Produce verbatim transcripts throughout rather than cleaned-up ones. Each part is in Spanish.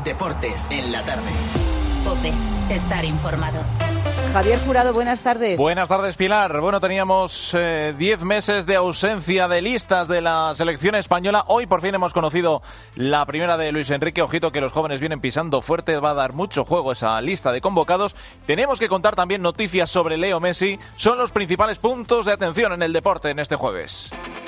Deportes en la tarde. COPE, estar informado. Javier Jurado, buenas tardes. Buenas tardes, Pilar. Bueno, teníamos diez eh, meses de ausencia de listas de la selección española. Hoy por fin hemos conocido la primera de Luis Enrique. Ojito que los jóvenes vienen pisando fuerte. Va a dar mucho juego esa lista de convocados. Tenemos que contar también noticias sobre Leo Messi. Son los principales puntos de atención en el deporte en este jueves.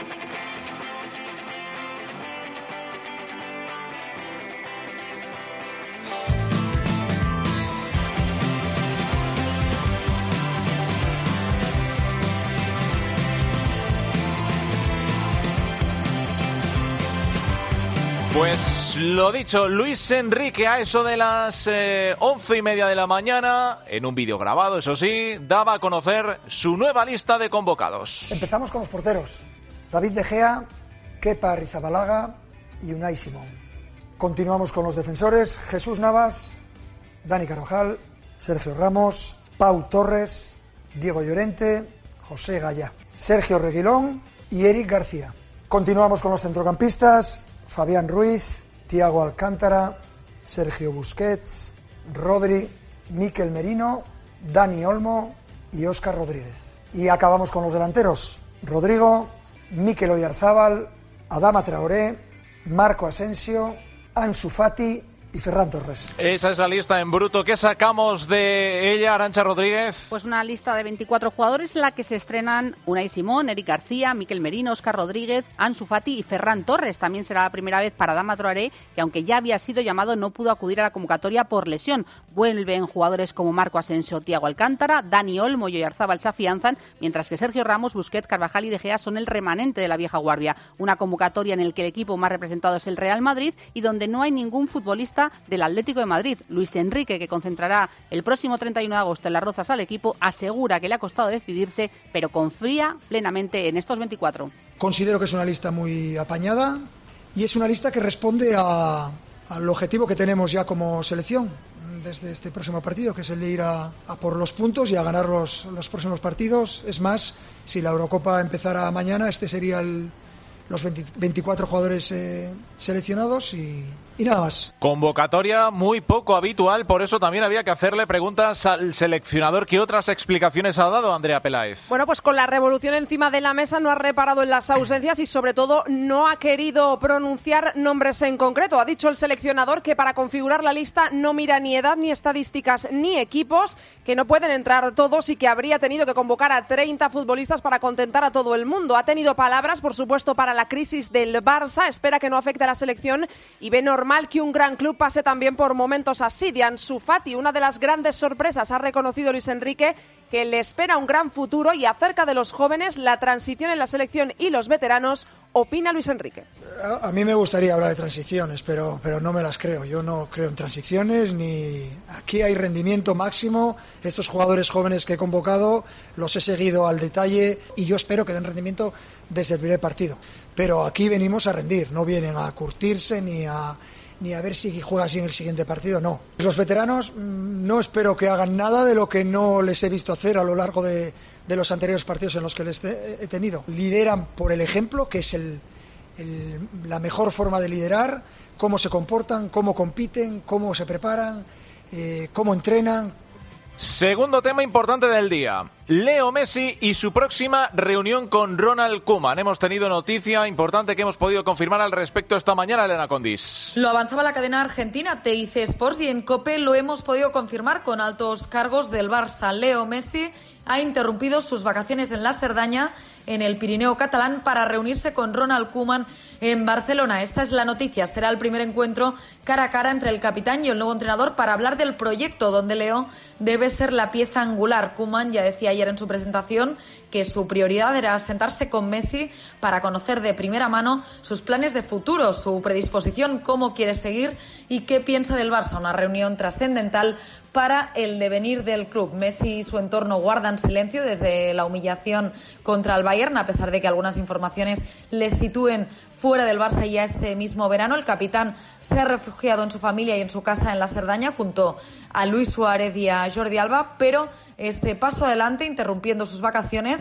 Pues lo dicho, Luis Enrique a eso de las eh, once y media de la mañana, en un vídeo grabado, eso sí, daba a conocer su nueva lista de convocados. Empezamos con los porteros. David De Gea, Kepa Arrizabalaga y Unai Simón. Continuamos con los defensores. Jesús Navas, Dani Carvajal, Sergio Ramos, Pau Torres, Diego Llorente, José Gallá, Sergio Reguilón y Eric García. Continuamos con los centrocampistas. Fabián Ruiz, Thiago Alcántara, Sergio Busquets, Rodri, Mikel Merino, Dani Olmo y Óscar Rodríguez. Y acabamos con los delanteros. Rodrigo, Mikel Oyarzábal, Adama Traoré, Marco Asensio, Ansu Fati y Ferran Torres. Esa es la lista en bruto. ¿Qué sacamos de ella, Arantxa Rodríguez? Pues una lista de veinticuatro jugadores en la que se estrenan Unai Simón, Eric García, Mikel Merino, Óscar Rodríguez, Ansu Fati y Ferran Torres. También será la primera vez para Adama Traoré, que aunque ya había sido llamado, no pudo acudir a la convocatoria por lesión. Vuelven jugadores como Marco Asensio, Thiago Alcántara, Dani Olmo y Oyarzábal se afianzan, mientras que Sergio Ramos, Busquets, Carvajal y De Gea son el remanente de la vieja guardia. Una convocatoria en la que el equipo más representado es el Real Madrid y donde no hay ningún futbolista del Atlético de Madrid. Luis Enrique, que concentrará el próximo treinta y uno de agosto en Las Rozas al equipo, asegura que le ha costado decidirse, pero confía plenamente en estos veinticuatro. Considero que es una lista muy apañada y es una lista que responde a, al objetivo que tenemos ya como selección desde este próximo partido, que es el de ir a, a por los puntos y a ganar los, los próximos partidos. Es más, si la Eurocopa empezara mañana, este sería el, los veinte, veinticuatro jugadores eh, seleccionados y... Y nada más. Convocatoria muy poco habitual, por eso también había que hacerle preguntas al seleccionador. ¿Qué otras explicaciones ha dado Andrea Peláez? Bueno, pues con la revolución encima de la mesa no ha reparado en las ausencias y sobre todo no ha querido pronunciar nombres en concreto. Ha dicho el seleccionador que para configurar la lista no mira ni edad, ni estadísticas, ni equipos, que no pueden entrar todos y que habría tenido que convocar a treinta futbolistas para contentar a todo el mundo. Ha tenido palabras, por supuesto, para la crisis del Barça. Espera que no afecte a la selección y ve normal Normal que un gran club pase también por momentos así. De Ansu Fati, una de las grandes sorpresas, ha reconocido Luis Enrique que le espera un gran futuro y acerca de los jóvenes, la transición en la selección y los veteranos, opina Luis Enrique. A, a mí me gustaría hablar de transiciones, pero, pero no me las creo. Yo no creo en transiciones, ni aquí hay rendimiento máximo. Estos jugadores jóvenes que he convocado los he seguido al detalle y yo espero que den rendimiento desde el primer partido. Pero aquí venimos a rendir, no vienen a curtirse ni a... ni a ver si juega así en el siguiente partido, no. Los veteranos no espero que hagan nada de lo que no les he visto hacer a lo largo de, de los anteriores partidos en los que les he tenido. Lideran por el ejemplo, que es el, el, la mejor forma de liderar, cómo se comportan, cómo compiten, cómo se preparan, eh, cómo entrenan. Segundo tema importante del día, Leo Messi y su próxima reunión con Ronald Koeman. Hemos tenido noticia importante que hemos podido confirmar al respecto esta mañana, Elena Condis. Lo avanzaba la cadena argentina T I C Sports y en COPE lo hemos podido confirmar con altos cargos del Barça. Leo Messi ha interrumpido sus vacaciones en la Cerdaña, en el Pirineo catalán, para reunirse con Ronald Koeman en Barcelona. Esta es la noticia. Será el primer encuentro cara a cara entre el capitán y el nuevo entrenador para hablar del proyecto donde Leo debe ser la pieza angular. Koeman ya decía ayer en su presentación que su prioridad era sentarse con Messi para conocer de primera mano sus planes de futuro, su predisposición, cómo quiere seguir y qué piensa del Barça. Una reunión trascendental para el devenir del club. Messi y su entorno guardan silencio desde la humillación contra el Bayern, a pesar de que algunas informaciones le sitúen fuera del Barça ya este mismo verano. El capitán se ha refugiado en su familia y en su casa en la Cerdaña junto a Luis Suárez y a Jordi Alba, pero este paso adelante, interrumpiendo sus vacaciones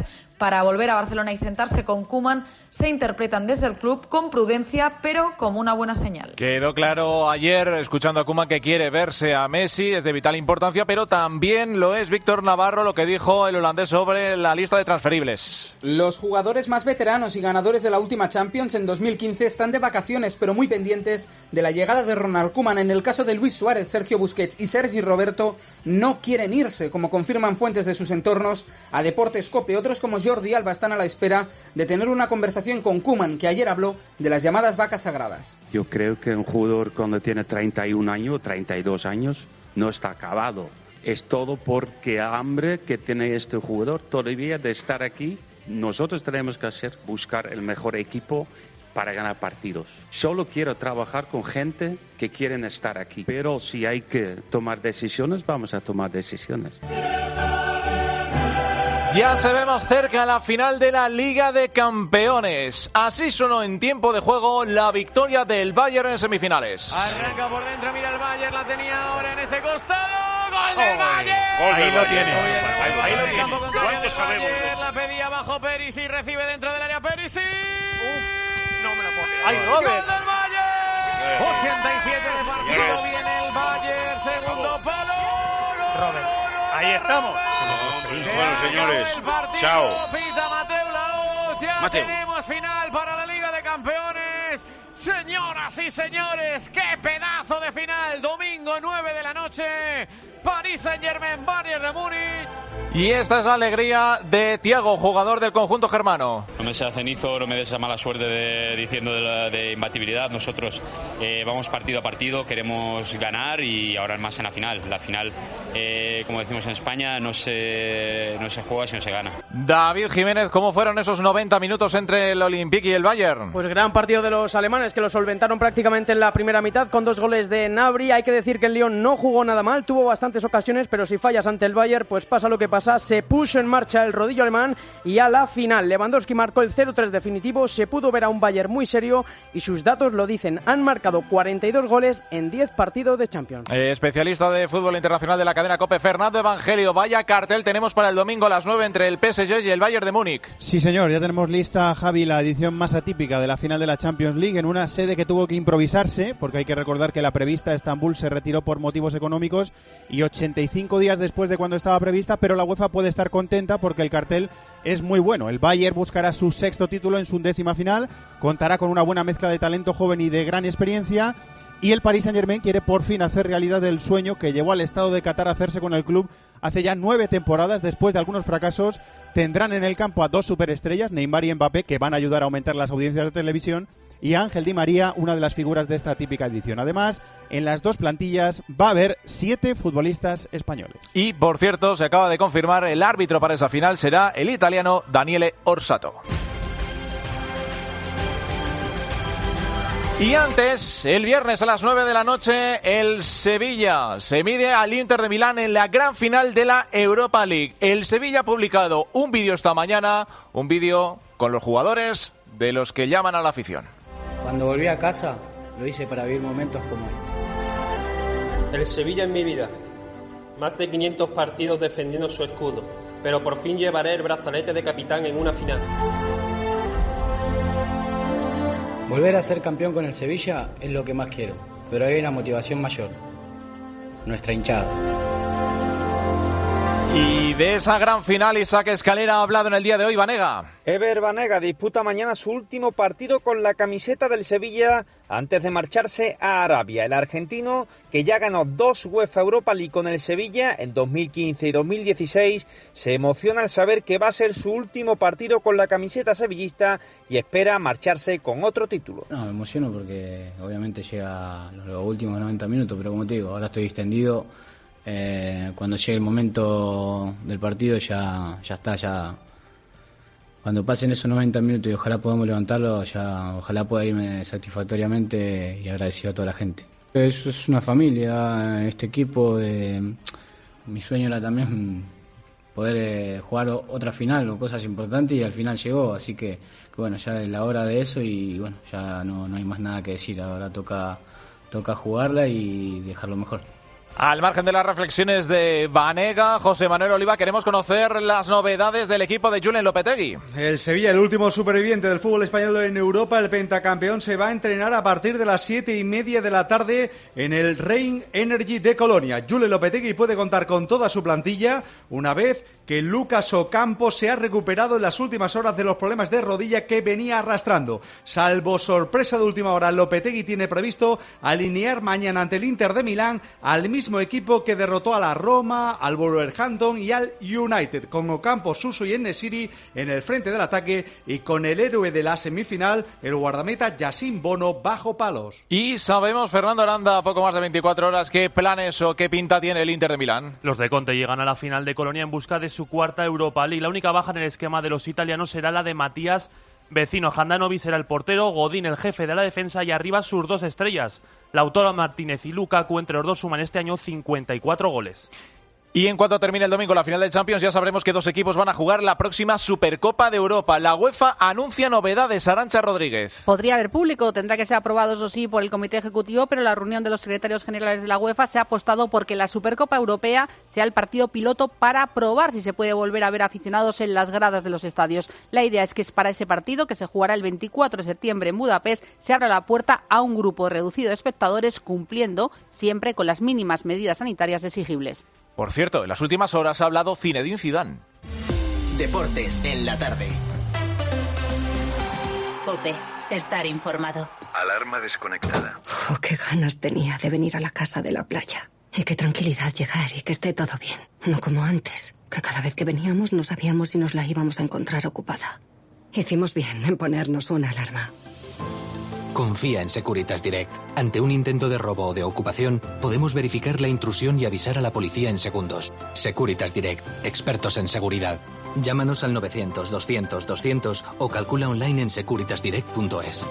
para volver a Barcelona y sentarse con Koeman se interpretan desde el club con prudencia, pero como una buena señal. Quedó claro ayer, escuchando a Koeman, que quiere verse a Messi, es de vital importancia, pero también lo es Víctor Navarro, lo que dijo el holandés sobre la lista de transferibles. Los jugadores más veteranos y ganadores de la última Champions en dos mil quince están de vacaciones, pero muy pendientes de la llegada de Ronald Koeman. En el caso de Luis Suárez, Sergio Busquets y Sergi Roberto, no quieren irse, como confirman fuentes de sus entornos a Deportes Cope. Otros, como Jordi Alba, están a la espera de tener una conversación con Koeman, que ayer habló de las llamadas vacas sagradas. Yo creo que un jugador cuando tiene treinta y un años, treinta y dos años, no está acabado. Es todo porque hambre que tiene este jugador todavía de estar aquí. Nosotros tenemos que hacer, buscar el mejor equipo para ganar partidos. Solo quiero trabajar con gente que quieren estar aquí. Pero si hay que tomar decisiones, vamos a tomar decisiones. Ya se ve más cerca la final de la Liga de Campeones. Así sonó en tiempo de juego la victoria del Bayern en semifinales. Arranca por dentro, mira el Bayern, la tenía ahora en ese costado. ¡Gol del Bayern! Gol Ahí del lo Bayern. tiene. Ahí, ahí lo tiene. ¿Cuánto sabemos? La pedía abajo Perisic, recibe dentro del área Perisic. Uf, no me lo puedo creer. ¡Ay, Robert! ¡Gol del Bayern! ochenta y siete de partido, viene el Bayern, segundo palo. Robert, ahí estamos. Bueno, señores, chao. Pita Mateu Laoz, ya Mateu. tenemos final para la Liga de Campeones. Señoras y señores, qué pedazo de final. Domingo nueve de la noche, Paris Saint-Germain, Bayern de Múnich. Y esta es la alegría de Thiago, jugador del conjunto germano. No me sea cenizo, no me des esa mala suerte de, diciendo de, la, de imbatibilidad. Nosotros eh, vamos partido a partido, queremos ganar y ahora más en la final. La final, eh, como decimos en España, no se, no se juega sino se gana. David Jiménez, ¿cómo fueron esos noventa minutos entre el Olympique y el Bayern? Pues gran partido de los alemanes, que lo solventaron prácticamente en la primera mitad con dos goles de Gnabry. Hay que decir que el Lyon no jugó nada mal, tuvo bastantes ocasiones, pero si fallas ante el Bayern, pues pasa lo que pasa. Se puso en marcha el rodillo alemán y a la final Lewandowski marcó el cero tres definitivo. Se pudo ver a un Bayern muy serio y sus datos lo dicen. Han marcado cuarenta y dos goles en diez partidos de Champions. Eh, especialista de fútbol internacional de la cadena COPE, Fernando Evangelio. Vaya cartel tenemos para el domingo a las nueve entre el P S G y el Bayern de Múnich. Sí, señor, ya tenemos lista, Javi, la edición más atípica de la final de la Champions League en una sede que tuvo que improvisarse, porque hay que recordar que la prevista Estambul se retiró por motivos económicos y ochenta y cinco días después de cuando estaba prevista, pero la UEFA puede estar contenta porque el cartel es muy bueno. El Bayern buscará su sexto título en su undécima final, contará con una buena mezcla de talento joven y de gran experiencia, y el Paris Saint-Germain quiere por fin hacer realidad el sueño que llevó al estado de Qatar a hacerse con el club hace ya nueve temporadas. Después de algunos fracasos, tendrán en el campo a dos superestrellas, Neymar y Mbappé, que van a ayudar a aumentar las audiencias de televisión, y Ángel Di María, una de las figuras de esta típica edición. Además, en las dos plantillas va a haber siete futbolistas españoles. Y, por cierto, se acaba de confirmar, el árbitro para esa final será el italiano Daniele Orsato. Y antes, el viernes a las nueve de la noche, el Sevilla se mide al Inter de Milán en la gran final de la Europa League. El Sevilla ha publicado un vídeo esta mañana, un vídeo con los jugadores de los que llaman a la afición. Cuando volví a casa, lo hice para vivir momentos como este. El Sevilla en mi vida. Más de quinientos partidos defendiendo su escudo. Pero por fin llevaré el brazalete de capitán en una final. Volver a ser campeón con el Sevilla es lo que más quiero. Pero hay una motivación mayor. Nuestra hinchada. Y de esa gran final, Isaac Escalera ha hablado en el día de hoy. Banega. Ever Banega disputa mañana su último partido con la camiseta del Sevilla antes de marcharse a Arabia. El argentino, que ya ganó dos UEFA Europa League con el Sevilla en dos mil quince y dos mil dieciséis, se emociona al saber que va a ser su último partido con la camiseta sevillista y espera marcharse con otro título. No, me emociono porque obviamente llega los últimos noventa minutos, pero como te digo, ahora estoy extendido. Eh, cuando llegue el momento del partido ya, ya está, ya cuando pasen esos noventa minutos y ojalá podamos levantarlo, ya ojalá pueda irme satisfactoriamente y agradecido a toda la gente. Es, es una familia, este equipo, eh, mi sueño era también poder eh, jugar otra final o cosas importantes y al final llegó, así que, que bueno, ya es la hora de eso y bueno, ya no, no hay más nada que decir, ahora toca, toca jugarla y dejarlo mejor. Al margen de las reflexiones de Banega, José Manuel Oliva, queremos conocer las novedades del equipo de Julen Lopetegui. El Sevilla, el último superviviente del fútbol español en Europa, el pentacampeón, se va a entrenar a partir de las siete y media de la tarde en el Rhein Energy de Colonia. Julen Lopetegui puede contar con toda su plantilla una vez que Lucas Ocampo se ha recuperado en las últimas horas de los problemas de rodilla que venía arrastrando. Salvo sorpresa de última hora, Lopetegui tiene previsto alinear mañana ante el Inter de Milán al mismo equipo que derrotó a la Roma, al Wolverhampton y al United, con Ocampo, Suso y En-Nesyri en el frente del ataque y con el héroe de la semifinal, el guardameta Yacine Bono, bajo palos. Y sabemos, Fernando Aranda, a poco más de veinticuatro horas, qué planes o qué pinta tiene el Inter de Milán. Los de Conte llegan a la final de Colonia en busca de su cuarta Europa League. La única baja en el esquema de los italianos será la de Matías Vecino. Handanovic será el portero, Godín el jefe de la defensa y arriba sus dos estrellas, Lautaro Martínez y Lukaku. Entre los dos suman este año cincuenta y cuatro goles. Y en cuanto termine el domingo la final del Champions, ya sabremos que dos equipos van a jugar la próxima Supercopa de Europa. La UEFA anuncia novedades. Arantxa Rodríguez. Podría haber público, tendrá que ser aprobado, eso sí, por el Comité Ejecutivo, pero la reunión de los secretarios generales de la UEFA se ha apostado porque la Supercopa Europea sea el partido piloto para probar si se puede volver a ver aficionados en las gradas de los estadios. La idea es que es para ese partido, que se jugará el veinticuatro de septiembre en Budapest, se abra la puerta a un grupo reducido de espectadores, cumpliendo siempre con las mínimas medidas sanitarias exigibles. Por cierto, en las últimas horas ha hablado Zinedine Zidane. Deportes en la tarde. COPE. Estar informado. Alarma desconectada. Oh, qué ganas tenía de venir a la casa de la playa. Y qué tranquilidad llegar y que esté todo bien. No como antes, que cada vez que veníamos no sabíamos si nos la íbamos a encontrar ocupada. Hicimos bien en ponernos una alarma. Confía en Securitas Direct. Ante un intento de robo o de ocupación, podemos verificar la intrusión y avisar a la policía en segundos. Securitas Direct, expertos en seguridad. Llámanos al novecientos, doscientos, doscientos o calcula online en securitas direct punto es.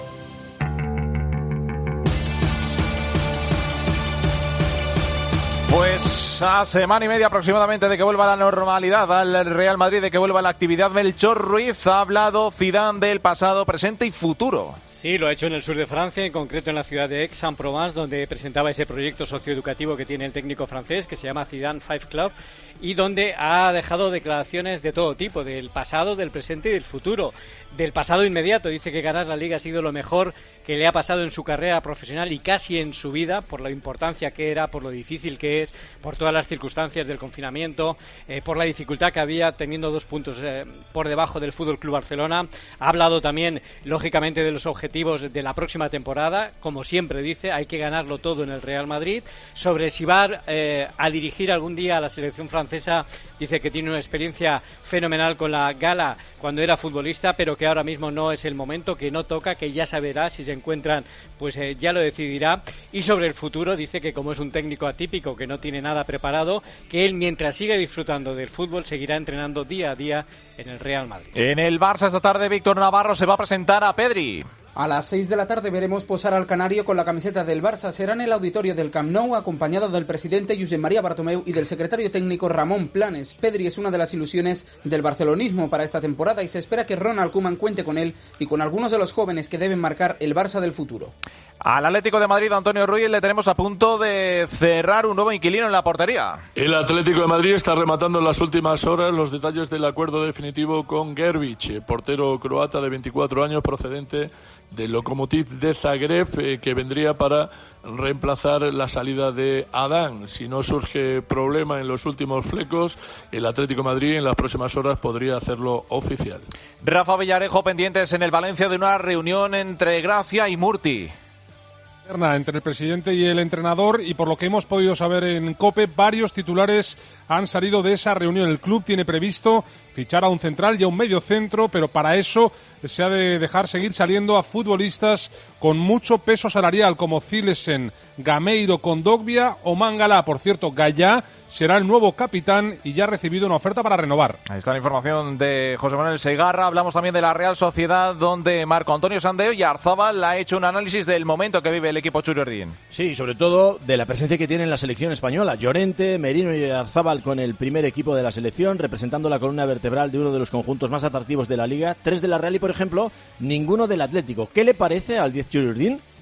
Pues a semana y media aproximadamente de que vuelva la normalidad al Real Madrid, de que vuelva la actividad, Melchor Ruiz ha hablado Zidane del pasado, presente y futuro. Sí, lo ha hecho en el sur de Francia, en concreto en la ciudad de Aix-en-Provence, donde presentaba ese proyecto socioeducativo que tiene el técnico francés, que se llama Zidane Five Club, y donde ha dejado declaraciones de todo tipo, del pasado, del presente y del futuro. Del pasado inmediato, dice que ganar la Liga ha sido lo mejor que le ha pasado en su carrera profesional y casi en su vida, por la importancia que era, por lo difícil que es, por todas las circunstancias del confinamiento, eh, por la dificultad que había teniendo dos puntos eh, por debajo del Fútbol Club Barcelona. Ha hablado también, lógicamente, de los objetivos de la próxima temporada. Como siempre dice, hay que ganarlo todo en el Real Madrid. Sobre si va eh, a dirigir algún día a la selección francesa, dice que tiene una experiencia fenomenal con la Gala cuando era futbolista, pero que ahora mismo no es el momento, que no toca, que ya se verá si se encuentran, pues eh, ya lo decidirá. Y sobre el futuro dice que como es un técnico atípico, que no tiene nada preparado, que él, mientras siga disfrutando del fútbol, seguirá entrenando día a día en el Real Madrid. En el Barça esta tarde, Víctor Navarro se va a presentar a Pedri. A las seis de la tarde veremos posar al canario con la camiseta del Barça. Será en el auditorio del Camp Nou, acompañado del presidente Josep María Bartomeu y del secretario técnico Ramón Planes. Pedri es una de las ilusiones del barcelonismo para esta temporada y se espera que Ronald Koeman cuente con él y con algunos de los jóvenes que deben marcar el Barça del futuro. Al Atlético de Madrid, Antonio Ruiz, le tenemos a punto de cerrar un nuevo inquilino en la portería. El Atlético de Madrid está rematando en las últimas horas los detalles del acuerdo definitivo con Gervic, portero croata de veinticuatro años procedente del Lokomotiv de Zagreb, eh, que vendría para reemplazar la salida de Adán. Si no surge problema en los últimos flecos, el Atlético de Madrid en las próximas horas podría hacerlo oficial. Rafa Villarejo, pendientes en el Valencia de una reunión entre Gracia y Murti. Entre el presidente y el entrenador, y por lo que hemos podido saber en COPE, varios titulares han salido de esa reunión. El club tiene previsto fichar a un central y a un medio centro, pero para eso se ha de dejar seguir saliendo a futbolistas con mucho peso salarial, como Zilesen, Gameiro, Kondogbia o Mangala. Por cierto, Gallá será el nuevo capitán y ya ha recibido una oferta para renovar. Ahí está la información de José Manuel Segarra. Hablamos también de la Real Sociedad, donde Marco Antonio Sandeo y Arzabal ha hecho un análisis del momento que vive el equipo Churiordín. Sí, sobre todo de la presencia que tiene en la selección española. Llorente, Merino y Arzabal con el primer equipo de la selección, representando la columna vertebral de uno de los conjuntos más atractivos de la Liga. Tres de la Real y, por ejemplo, ninguno del Atlético. ¿Qué le parece al diez Churiordín?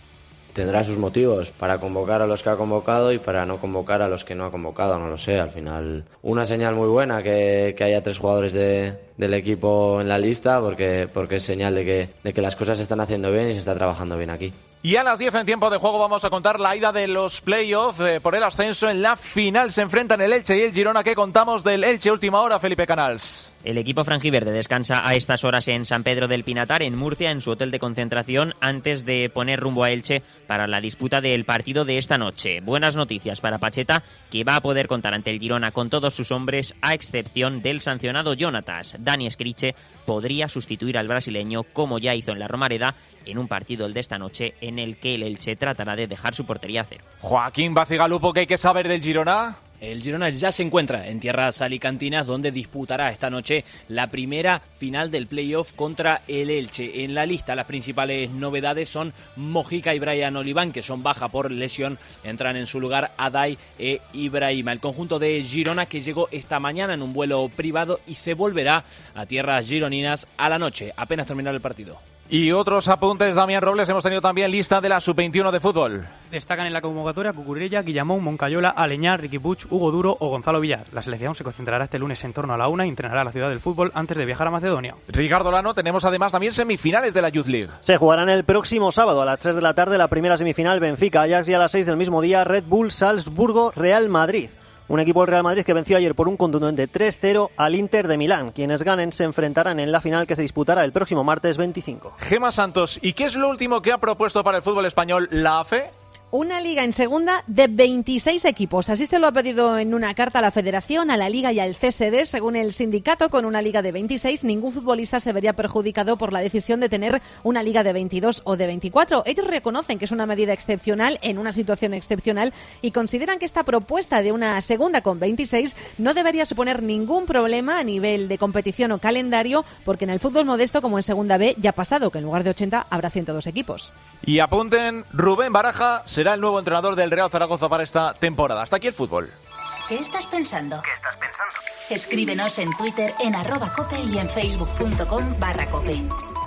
tendrá sus motivos para convocar a los que ha convocado y para no convocar a los que no ha convocado, no lo sé. Al final, una señal muy buena que, que haya tres jugadores de, del equipo en la lista, porque, porque es señal de que, de que las cosas se están haciendo bien y se está trabajando bien aquí. Y a las diez en tiempo de juego vamos a contar la ida de los playoffs eh, por el ascenso. En la final se enfrentan el Elche y el Girona. ¿Qué contamos del Elche última hora, Felipe Canals? El equipo franjiverde descansa a estas horas en San Pedro del Pinatar, en Murcia, en su hotel de concentración, antes de poner rumbo a Elche para la disputa del partido de esta noche. Buenas noticias para Pacheta, que va a poder contar ante el Girona con todos sus hombres, a excepción del sancionado Jonatas. Dani Escriche podría sustituir al brasileño, como ya hizo en la Romareda, en un partido el de esta noche en el que el Elche tratará de dejar su portería a cero. Joaquín Bacigalupo, ¿qué hay que saber del Girona? El Girona ya se encuentra en tierras alicantinas, donde disputará esta noche la primera final del playoff contra el Elche. En la lista las principales novedades son Mojica y Brian Oliván, que son baja por lesión. Entran en su lugar Adai e Ibrahima. El conjunto de Girona, que llegó esta mañana en un vuelo privado y se volverá a tierras gironinas a la noche, apenas terminar el partido. Y otros apuntes, Damián Robles, hemos tenido también lista de la sub veintiuno de fútbol. Destacan en la convocatoria Cucurella, Guillamón, Moncayola, Aleñar, Riqui Puig, Hugo Duro o Gonzalo Villar. La selección se concentrará este lunes en torno a la una y entrenará la ciudad del fútbol antes de viajar a Macedonia. Ricardo Lano, tenemos además también semifinales de la Youth League. Se jugarán el próximo sábado a las tres de la tarde la primera semifinal Benfica-Ajax y a las seis del mismo día Red Bull Salzburgo-Real Madrid. Un equipo del Real Madrid que venció ayer por un contundente tres cero al Inter de Milán. Quienes ganen se enfrentarán en la final que se disputará el próximo martes veinticinco. Gema Santos, ¿y qué es lo último que ha propuesto para el fútbol español la A F E? Una liga en segunda de veintiséis equipos. Así se lo ha pedido en una carta a la Federación, a la Liga y al C S D. Según el sindicato, con una liga de veintiséis, ningún futbolista se vería perjudicado por la decisión de tener una liga de veintidós o de veinticuatro. Ellos reconocen que es una medida excepcional en una situación excepcional y consideran que esta propuesta de una segunda con veintiséis no debería suponer ningún problema a nivel de competición o calendario, porque en el fútbol modesto, como en segunda B, ya ha pasado que en lugar de ochenta habrá ciento dos equipos. Y apunten, Rubén Baraja será el nuevo entrenador del Real Zaragoza para esta temporada. Hasta aquí el fútbol. ¿Qué estás pensando? ¿Qué estás pensando? Escríbenos en Twitter en arroba cope y en facebook.com barra cope.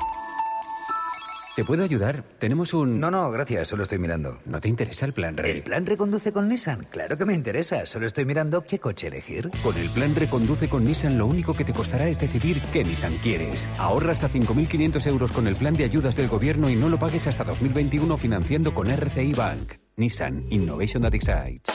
¿Te puedo ayudar? Tenemos un... No, no, gracias, solo estoy mirando. ¿No te interesa el plan Re? ¿El plan Reconduce con Nissan? Claro que me interesa, solo estoy mirando qué coche elegir. Con el plan Reconduce con Nissan lo único que te costará es decidir qué Nissan quieres. Ahorra hasta cinco mil quinientos euros con el plan de ayudas del gobierno y no lo pagues hasta dos mil veintiuno financiando con R C I Bank. Nissan Innovation that excites.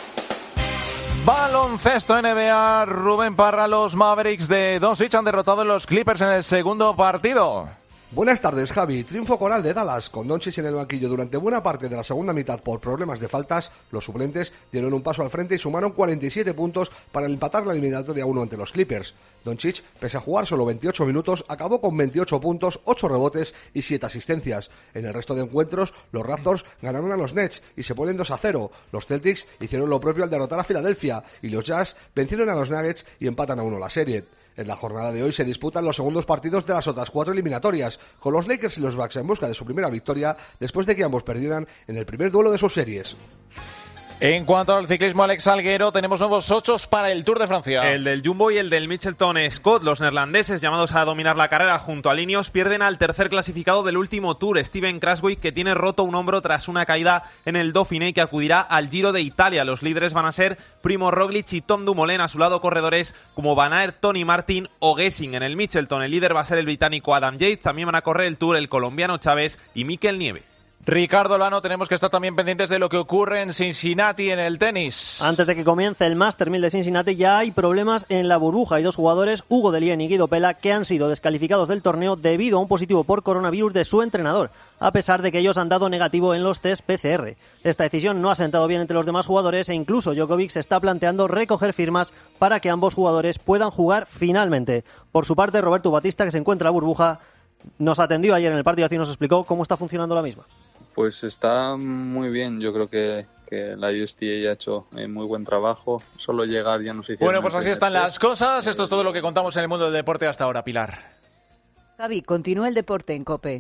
Baloncesto N B A, Rubén Parra, los Mavericks de Doncic han derrotado a los Clippers en el segundo partido. Buenas tardes, Javi. Triunfo coral de Dallas. Con Doncic en el banquillo durante buena parte de la segunda mitad por problemas de faltas, los suplentes dieron un paso al frente y sumaron cuarenta y siete puntos para empatar la eliminatoria uno ante los Clippers. Doncic, pese a jugar solo veintiocho minutos, acabó con veintiocho puntos, ocho rebotes y siete asistencias. En el resto de encuentros, los Raptors ganaron a los Nets y se ponen dos a cero. Los Celtics hicieron lo propio al derrotar a Filadelfia y los Jazz vencieron a los Nuggets y empatan a uno la serie. En la jornada de hoy se disputan los segundos partidos de las otras cuatro eliminatorias, con los Lakers y los Bucks en busca de su primera victoria después de que ambos perdieran en el primer duelo de sus series. En cuanto al ciclismo, Alex Alguero, tenemos nuevos ochos para el Tour de Francia. El del Jumbo y el del Mitchelton Scott, los neerlandeses llamados a dominar la carrera junto a Ineos, pierden al tercer clasificado del último Tour, Steven Kruijswijk, que tiene roto un hombro tras una caída en el Dauphiné y que acudirá al Giro de Italia. Los líderes van a ser Primo Roglic y Tom Dumoulin, a su lado corredores como Van Aert, Tony Martin o Gessing. En el Mitchelton el líder va a ser el británico Adam Yates, también van a correr el Tour el colombiano Chávez y Mikel Nieve. Ricardo Lano, tenemos que estar también pendientes de lo que ocurre en Cincinnati en el tenis. Antes de que comience el Master mil de Cincinnati ya hay problemas en la burbuja. Hay dos jugadores, Hugo Delien y Guido Pella, que han sido descalificados del torneo debido a un positivo por coronavirus de su entrenador, a pesar de que ellos han dado negativo en los test P C R. Esta decisión no ha sentado bien entre los demás jugadores e incluso Djokovic se está planteando recoger firmas para que ambos jugadores puedan jugar finalmente. Por su parte, Roberto Batista, que se encuentra en la burbuja, nos atendió ayer en el partido y nos explicó cómo está funcionando la misma. Pues está muy bien, yo creo que, que la U S T A ha hecho eh, muy buen trabajo, solo llegar ya nos hicieron... Bueno, pues así están las cosas, esto es todo lo que contamos en el mundo del deporte hasta ahora, Pilar. Javi, continúa el deporte en COPE.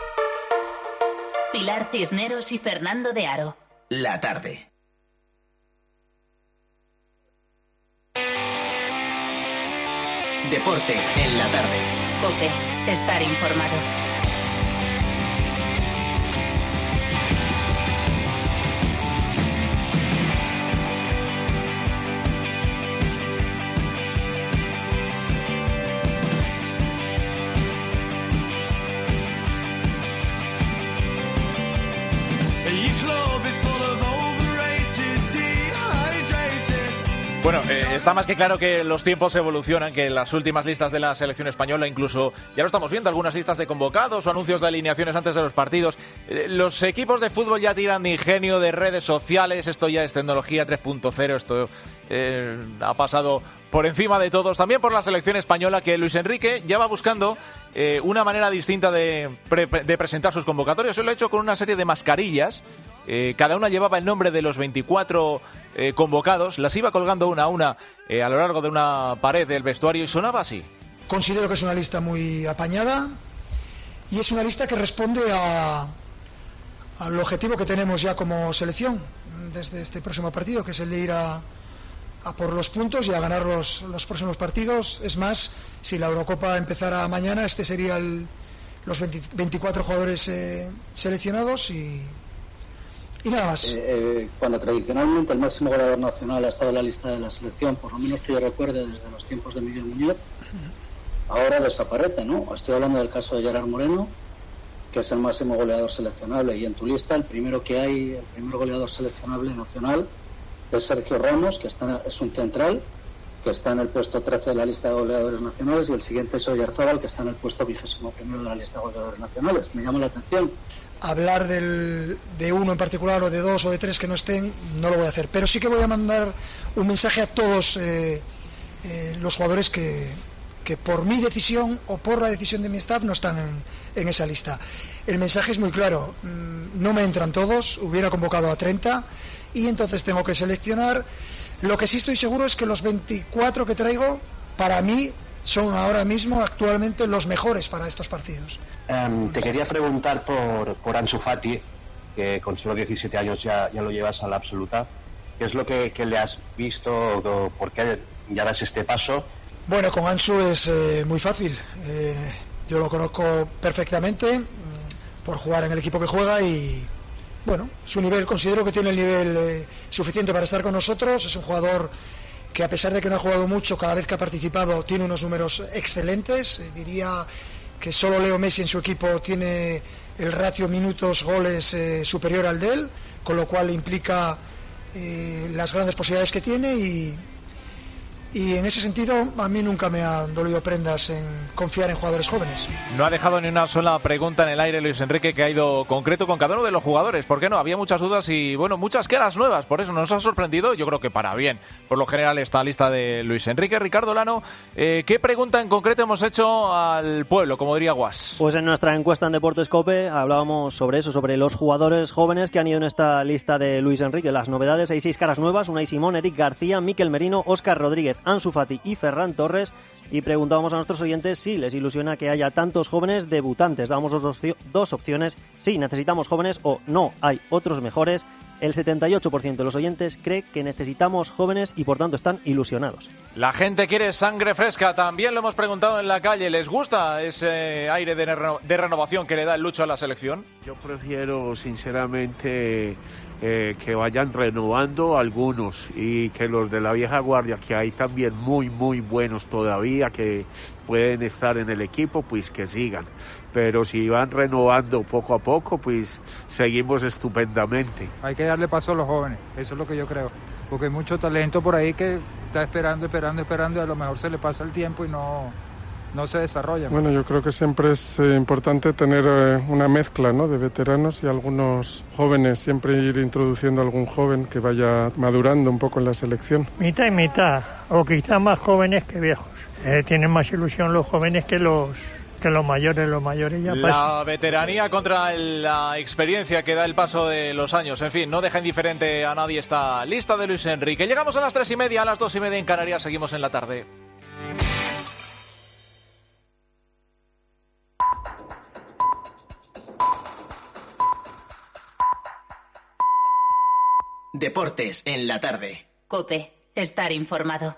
Pilar Cisneros y Fernando de Aro. La tarde. Deportes en la tarde. COPE, estar informado. Bueno, eh, está más que claro que los tiempos evolucionan, que las últimas listas de la selección española, incluso ya lo estamos viendo, algunas listas de convocados o anuncios de alineaciones antes de los partidos. Eh, los equipos de fútbol ya tiran de ingenio, de redes sociales, esto ya es tecnología tres punto cero, esto eh, ha pasado por encima de todos, también por la selección española, que Luis Enrique ya va buscando eh, una manera distinta de, pre de presentar sus convocatorios. Él lo ha hecho con una serie de mascarillas. Eh, cada una llevaba el nombre de los veinticuatro eh, convocados, las iba colgando una a una eh, a lo largo de una pared del vestuario y sonaba así. Considero que es una lista muy apañada y es una lista que responde a, al objetivo que tenemos ya como selección desde este próximo partido, que es el de ir a, a por los puntos y a ganar los, los próximos partidos. Es más, si la Eurocopa empezara mañana, este sería el, los veinte, veinticuatro jugadores eh, seleccionados y Y nada más. Eh, eh, cuando tradicionalmente el máximo goleador nacional ha estado en la lista de la selección, por lo menos que yo recuerde desde los tiempos de Miguel Muñoz, ahora desaparece, ¿no? Estoy hablando del caso de Gerard Moreno, que es el máximo goleador seleccionable, y en tu lista el primero que hay, el primer goleador seleccionable nacional es Sergio Ramos, que está, es un central, que está en el puesto trece de la lista de goleadores nacionales, y el siguiente es Oyarzábal, que está en el puesto vigésimo primero de la lista de goleadores nacionales. Me llama la atención. Hablar del, de uno en particular o de dos o de tres que no estén, no lo voy a hacer, pero sí que voy a mandar un mensaje a todos eh, eh, los jugadores que, que por mi decisión o por la decisión de mi staff no están en, en esa lista. El mensaje es muy claro, no me entran todos, hubiera convocado a treinta y entonces tengo que seleccionar. Lo que sí estoy seguro es que los veinticuatro que traigo, para mí, son ahora mismo actualmente los mejores para estos partidos. Um, te quería preguntar por, por Ansu Fati, que con solo diecisiete años ya, ya lo llevas a la absoluta. ¿Qué es lo que, que le has visto o por qué ya das este paso? Bueno, con Ansu es eh, muy fácil. Eh, yo lo conozco perfectamente por jugar en el equipo que juega y, bueno, su nivel, considero que tiene el nivel eh, suficiente para estar con nosotros. Es un jugador que, a pesar de que no ha jugado mucho, cada vez que ha participado tiene unos números excelentes. Eh, diría que solo Leo Messi en su equipo tiene el ratio minutos-goles eh, superior al de él, con lo cual implica eh, las grandes posibilidades que tiene y, y en ese sentido a mí nunca me han dolido prendas en confiar en jugadores jóvenes. No ha dejado ni una sola pregunta en el aire Luis Enrique, que ha ido concreto con cada uno de los jugadores. ¿Por qué no? Había muchas dudas y, bueno, muchas caras nuevas. Por eso nos ha sorprendido, yo creo que para bien. Por lo general, esta lista de Luis Enrique. Ricardo Lano, eh, ¿qué pregunta en concreto hemos hecho al pueblo, como diría Guas? Pues en nuestra encuesta en Deportes COPE hablábamos sobre eso, sobre los jugadores jóvenes que han ido en esta lista de Luis Enrique. Las novedades, hay seis caras nuevas: Unai Simón, Eric García, Mikel Merino, Óscar Rodríguez, Ansu Fati y Ferran Torres. Y preguntábamos a nuestros oyentes si les ilusiona que haya tantos jóvenes debutantes. Dábamos dos, dos opciones: sí, necesitamos jóvenes, o no, hay otros mejores. El setenta y ocho por ciento de los oyentes cree que necesitamos jóvenes y por tanto están ilusionados. La gente quiere sangre fresca, también lo hemos preguntado en la calle. ¿Les gusta ese aire de, reno de renovación que le da el Lucho a la selección? Yo prefiero sinceramente eh, que vayan renovando algunos y que los de la vieja guardia, que hay también muy muy buenos todavía que pueden estar en el equipo, pues que sigan. Pero si van renovando poco a poco, pues seguimos estupendamente. Hay que darle paso a los jóvenes, eso es lo que yo creo, porque hay mucho talento por ahí que está esperando, esperando, esperando y a lo mejor se le pasa el tiempo y no, no se desarrolla. Bueno, yo creo que siempre es eh, importante tener eh, una mezcla, ¿no?, de veteranos y algunos jóvenes, siempre ir introduciendo a algún joven que vaya madurando un poco en la selección. Mitad y mitad, o quizás más jóvenes que viejos. Eh, tienen más ilusión los jóvenes que los... que los mayores, los mayores ya La pasan. Veteranía contra el, la experiencia que da el paso de los años. En fin, no deja indiferente a nadie esta lista de Luis Enrique. Llegamos a las tres y media, a las dos y media en Canarias. Seguimos en la tarde. Deportes en la tarde. COPE, estar informado.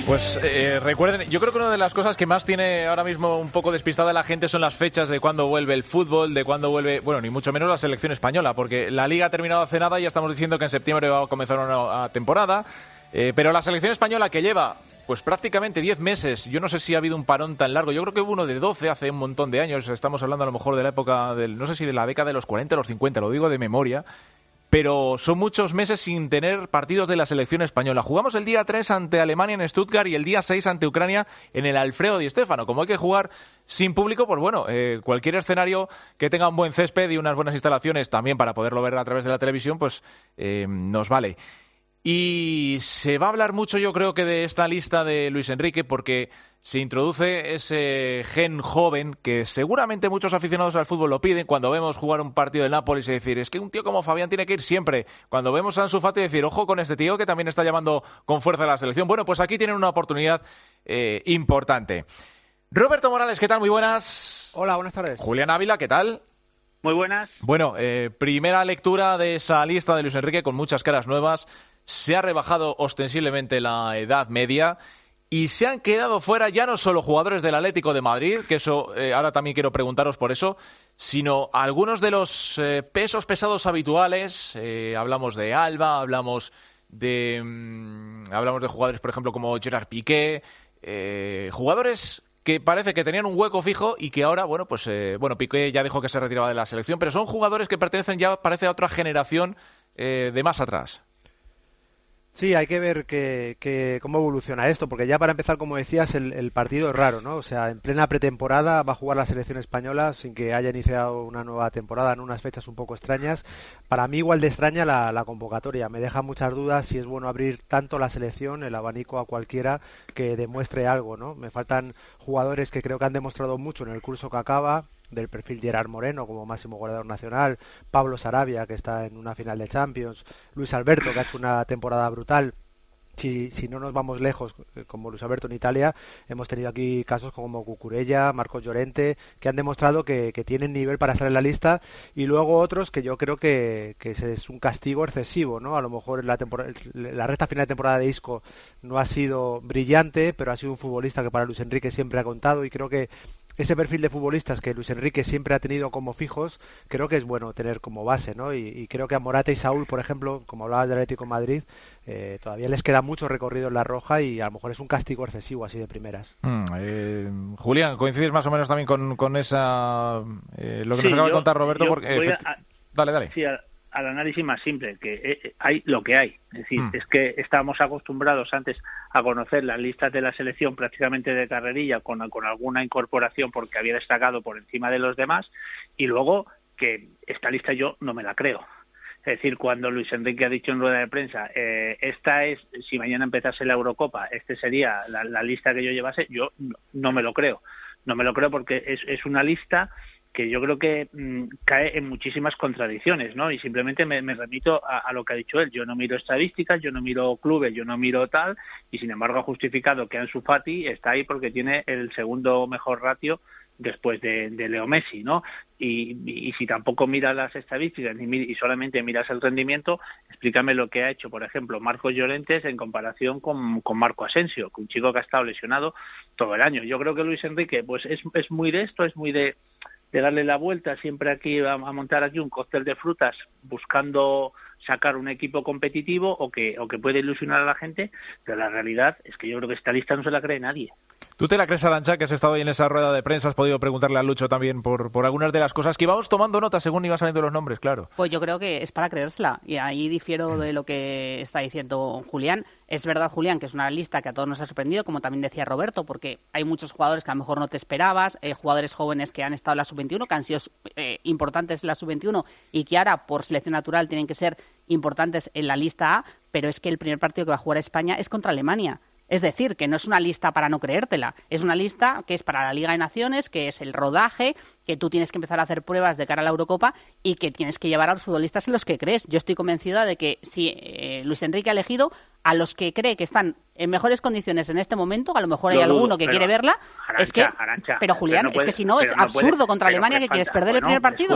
Pues eh, recuerden, yo creo que una de las cosas que más tiene ahora mismo un poco despistada la gente son las fechas de cuándo vuelve el fútbol, de cuándo vuelve, bueno, ni mucho menos la selección española, porque la Liga ha terminado hace nada y ya estamos diciendo que en septiembre va a comenzar una nueva temporada, eh, pero la selección española que lleva pues prácticamente diez meses, yo no sé si ha habido un parón tan largo, yo creo que hubo uno de doce hace un montón de años, estamos hablando a lo mejor de la época, del, no sé si de la década de los cuarenta o los cincuenta, lo digo de memoria, pero son muchos meses sin tener partidos de la selección española. Jugamos el día tres ante Alemania en Stuttgart y el día seis ante Ucrania en el Alfredo Di Stéfano. Como hay que jugar sin público, pues bueno, eh, cualquier escenario que tenga un buen césped y unas buenas instalaciones también para poderlo ver a través de la televisión, pues eh, nos vale. Y se va a hablar mucho, yo creo que de esta lista de Luis Enrique, porque se introduce ese gen joven que seguramente muchos aficionados al fútbol lo piden cuando vemos jugar un partido del Nápoles y decir, es que un tío como Fabián tiene que ir siempre. Cuando vemos a Ansu Fati decir, ojo con este tío que también está llamando con fuerza a la selección. Bueno, pues aquí tienen una oportunidad eh, importante. Roberto Morales, ¿qué tal? Muy buenas. Hola, buenas tardes. Julián Ávila, ¿qué tal? Muy buenas. Bueno, eh, primera lectura de esa lista de Luis Enrique con muchas caras nuevas. Se ha rebajado ostensiblemente la edad media y se han quedado fuera ya no solo jugadores del Atlético de Madrid, que eso eh, ahora también quiero preguntaros por eso, sino algunos de los eh, pesos pesados habituales. Eh, hablamos de Alba, hablamos de mmm, hablamos de jugadores, por ejemplo, como Gerard Piqué, eh, jugadores que parece que tenían un hueco fijo y que ahora, bueno, pues eh, bueno, Piqué ya dijo que se retiraba de la selección, pero son jugadores que pertenecen ya, parece, a otra generación eh, de más atrás. Sí, hay que ver que, que cómo evoluciona esto, porque ya para empezar, como decías, el, el partido es raro, ¿no? O sea, en plena pretemporada va a jugar la selección española sin que haya iniciado una nueva temporada en unas fechas un poco extrañas. Para mí igual de extraña la, la convocatoria. Me deja muchas dudas si es bueno abrir tanto la selección, el abanico a cualquiera que demuestre algo, ¿no? Me faltan jugadores que creo que han demostrado mucho en el curso que acaba, del perfil Gerard Moreno como máximo goleador nacional, Pablo Sarabia, que está en una final de Champions, Luis Alberto, que ha hecho una temporada brutal. Si, si no nos vamos lejos, como Luis Alberto en Italia, hemos tenido aquí casos como Cucurella, Marcos Llorente, que han demostrado que, que tienen nivel para estar en la lista, y luego otros que yo creo que, que es un castigo excesivo, ¿no? A lo mejor la, temporada, la recta final de temporada de Isco no ha sido brillante, pero ha sido un futbolista que para Luis Enrique siempre ha contado, y creo que ese perfil de futbolistas que Luis Enrique siempre ha tenido como fijos, creo que es bueno tener como base, ¿no? Y, y creo que a Morata y Saúl, por ejemplo, como hablabas del Atlético de Madrid, eh, todavía les queda mucho recorrido en la roja y a lo mejor es un castigo excesivo así de primeras. Mm, eh, Julián, ¿coincides más o menos también con, con esa eh, lo que sí, nos acaba yo, de contar Roberto? Porque, efecti- a, dale, dale. Sí, a, al análisis más simple, que eh, hay lo que hay. Es decir, mm. es que estábamos acostumbrados antes a conocer las listas de la selección prácticamente de carrerilla con, con alguna incorporación porque había destacado por encima de los demás, y luego que esta lista yo no me la creo. Es decir, cuando Luis Enrique ha dicho en rueda de prensa, eh, esta es, si mañana empezase la Eurocopa, este sería la, la lista que yo llevase, yo no, no me lo creo. No me lo creo porque es, es una lista que yo creo que mmm, cae en muchísimas contradicciones, ¿no? Y simplemente me, me remito a, a lo que ha dicho él. Yo no miro estadísticas, yo no miro clubes, yo no miro tal, y sin embargo ha justificado que Ansu Fati está ahí porque tiene el segundo mejor ratio después de, de Leo Messi, ¿no? Y, y, y si tampoco miras las estadísticas y, y solamente miras el rendimiento, explícame lo que ha hecho, por ejemplo, Marcos Llorente en comparación con, con Marco Asensio, que un chico que ha estado lesionado todo el año. Yo creo que Luis Enrique pues es, es muy de esto, es muy de de darle la vuelta siempre aquí a, a montar aquí un cóctel de frutas buscando sacar un equipo competitivo o que o que puede ilusionar a la gente, pero la realidad es que yo creo que esta lista no se la cree nadie. ¿Tú te la crees, Arantxa, que has estado ahí en esa rueda de prensa? Has podido preguntarle a Lucho también por, por algunas de las cosas que íbamos tomando nota según iban saliendo los nombres, claro. Pues yo creo que es para creérsela, y ahí difiero de lo que está diciendo Julián. Es verdad, Julián, que es una lista que a todos nos ha sorprendido, como también decía Roberto, porque hay muchos jugadores que a lo mejor no te esperabas, eh, jugadores jóvenes que han estado en la sub veintiuno, que han sido eh, importantes en la sub veintiuno y que ahora, por selección natural, tienen que ser importantes en la lista A, pero es que el primer partido que va a jugar España es contra Alemania. Es decir, que no es una lista para no creértela, es una lista que es para la Liga de Naciones, que es el rodaje, que tú tienes que empezar a hacer pruebas de cara a la Eurocopa y que tienes que llevar a los futbolistas en los que crees. Yo estoy convencida de que si eh, Luis Enrique ha elegido a los que cree que están en mejores condiciones en este momento, a lo mejor hay Lo dudo, alguno que pero, quiere verla, Arantxa, es que, Arantxa, pero Julián, pero no puede, es que si no es no absurdo puede, contra Alemania que, que quieres perder bueno, el primer partido. Escúchame,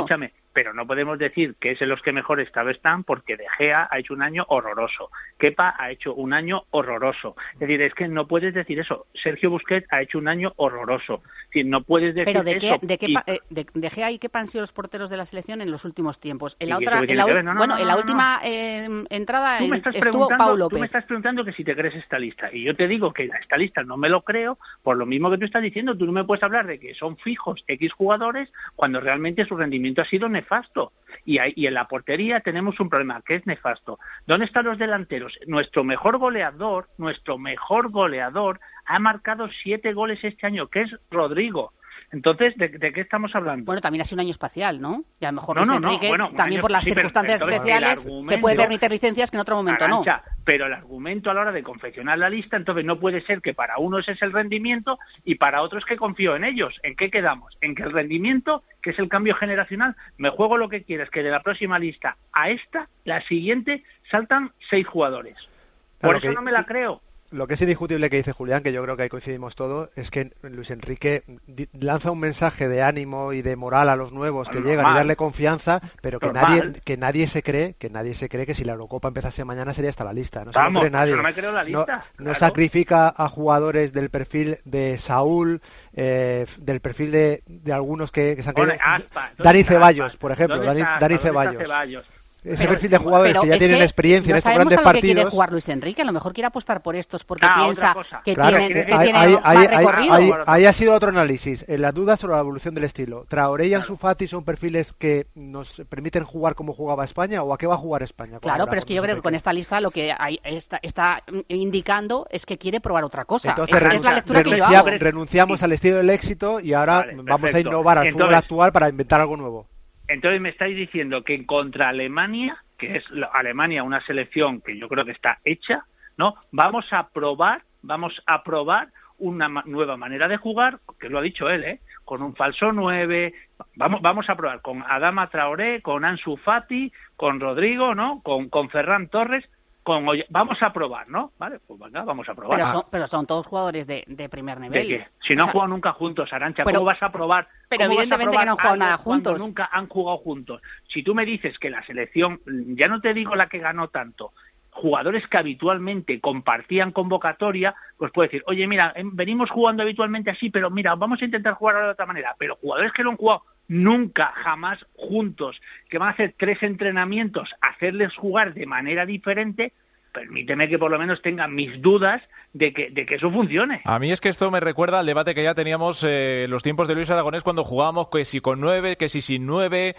pero no podemos decir que es en los que mejor estado están, porque De Gea ha hecho un año horroroso, Kepa ha hecho un año horroroso. Es decir, es que no puedes decir eso. Sergio Busquets ha hecho un año horroroso. Es decir, no puedes decir pero de eso. Qué, de, Kepa, y... eh, de, de Gea y Kepa han sido los porteros de la selección en los últimos tiempos. En la ¿Y otra, en la, no, no, bueno, no, en la no, última no. Eh, entrada Tú me estás estuvo Pau López. Tú me estás preguntando que si te crees esta lista, y yo te digo que esta lista no me lo creo, por lo mismo que tú estás diciendo. Tú no me puedes hablar de que son fijos X jugadores cuando realmente su rendimiento ha sido nefasto. Y, hay, y en la portería tenemos un problema que es nefasto. ¿Dónde están los delanteros? Nuestro mejor goleador, nuestro mejor goleador ha marcado siete goles este año, que es Rodrigo. Entonces, ¿de, ¿de qué estamos hablando? Bueno, también ha sido un año espacial, ¿no? Y a lo mejor no, Luis no, Enrique, no, bueno, también año, por las sí, circunstancias pero, especiales, se puede permitir licencias que en otro momento Arantxa, no. Pero el argumento a la hora de confeccionar la lista, entonces no puede ser que para unos es el rendimiento y para otros que confío en ellos. ¿En qué quedamos? En que el rendimiento, que es el cambio generacional, me juego lo que quieras, que de la próxima lista a esta, la siguiente, saltan seis jugadores. Por Claro, eso que... no me la creo. Lo que es indiscutible que dice Julián, que yo creo que ahí coincidimos todos, es que Luis Enrique lanza un mensaje de ánimo y de moral a los nuevos que Normal. llegan y darle confianza, pero que Normal. nadie que nadie se cree que nadie se cree que si la Eurocopa empezase mañana sería esta la lista. No se Vamos, lo cree nadie. yo no me creo la lista. No, no claro. sacrifica a jugadores del perfil de Saúl, eh, del perfil de, de algunos que, que se han Pone caído. Aspas. Dani está Ceballos, Aspas? por ejemplo. ¿Dónde Dani, está Dani Aspas? ¿Dónde Ceballos. está Ceballos? Ese Pero, perfil de jugadores pero que ya es tienen que experiencia no en estos sabemos grandes a lo que quiere partidos. jugar Luis Enrique. A lo mejor quiere apostar por estos porque Ah, piensa otra cosa. que Claro, tienen, eh, que ahí, tienen ahí, más ahí, recorrido. ahí, ahí ha sido otro análisis. En las dudas sobre la evolución del estilo. ¿Traoré y Ansu Fati son perfiles que nos permiten jugar como jugaba España o a qué va a jugar España? Claro, pero es que yo creo que con esta lista lo que hay, está, está indicando es que quiere probar otra cosa. Entonces, es, es la lectura que yo renuncia, hago. renunciamos al estilo del éxito y ahora Vale, vamos perfecto. a innovar al Entonces, fútbol actual para inventar algo nuevo. Entonces me estáis diciendo que contra Alemania, que es la- Alemania una selección que yo creo que está hecha, ¿no? Vamos a probar, vamos a probar una ma- nueva manera de jugar, que lo ha dicho él, ¿eh? Con un falso nueve, vamos vamos a probar con Adama Traoré, con Ansu Fati, con Rodrigo, ¿no? Con con Ferran Torres, con Oy- vamos a probar, ¿no? Vale, pues venga, vamos a probar. Pero son, pero son todos jugadores de, de primer ¿De nivel. qué? Si no O han sea, jugado nunca juntos, Arantxa, pero- ¿cómo vas a probar? pero ¿Cómo vas a evidentemente probar que no han jugado algo nada cuando juntos. nunca han jugado juntos. Si tú me dices que la selección, ya no te digo la que ganó tanto, jugadores que habitualmente compartían convocatoria, pues puedes decir, oye, mira, em, venimos jugando habitualmente así, pero mira, vamos a intentar jugar ahora de otra manera. Pero jugadores que no han jugado nunca, jamás juntos, que van a hacer tres entrenamientos, hacerles jugar de manera diferente, permíteme que por lo menos tenga mis dudas de que, de que eso funcione. A mí es que esto me recuerda al debate que ya teníamos eh, los tiempos de Luis Aragonés cuando jugábamos que si con nueve, que si sin nueve,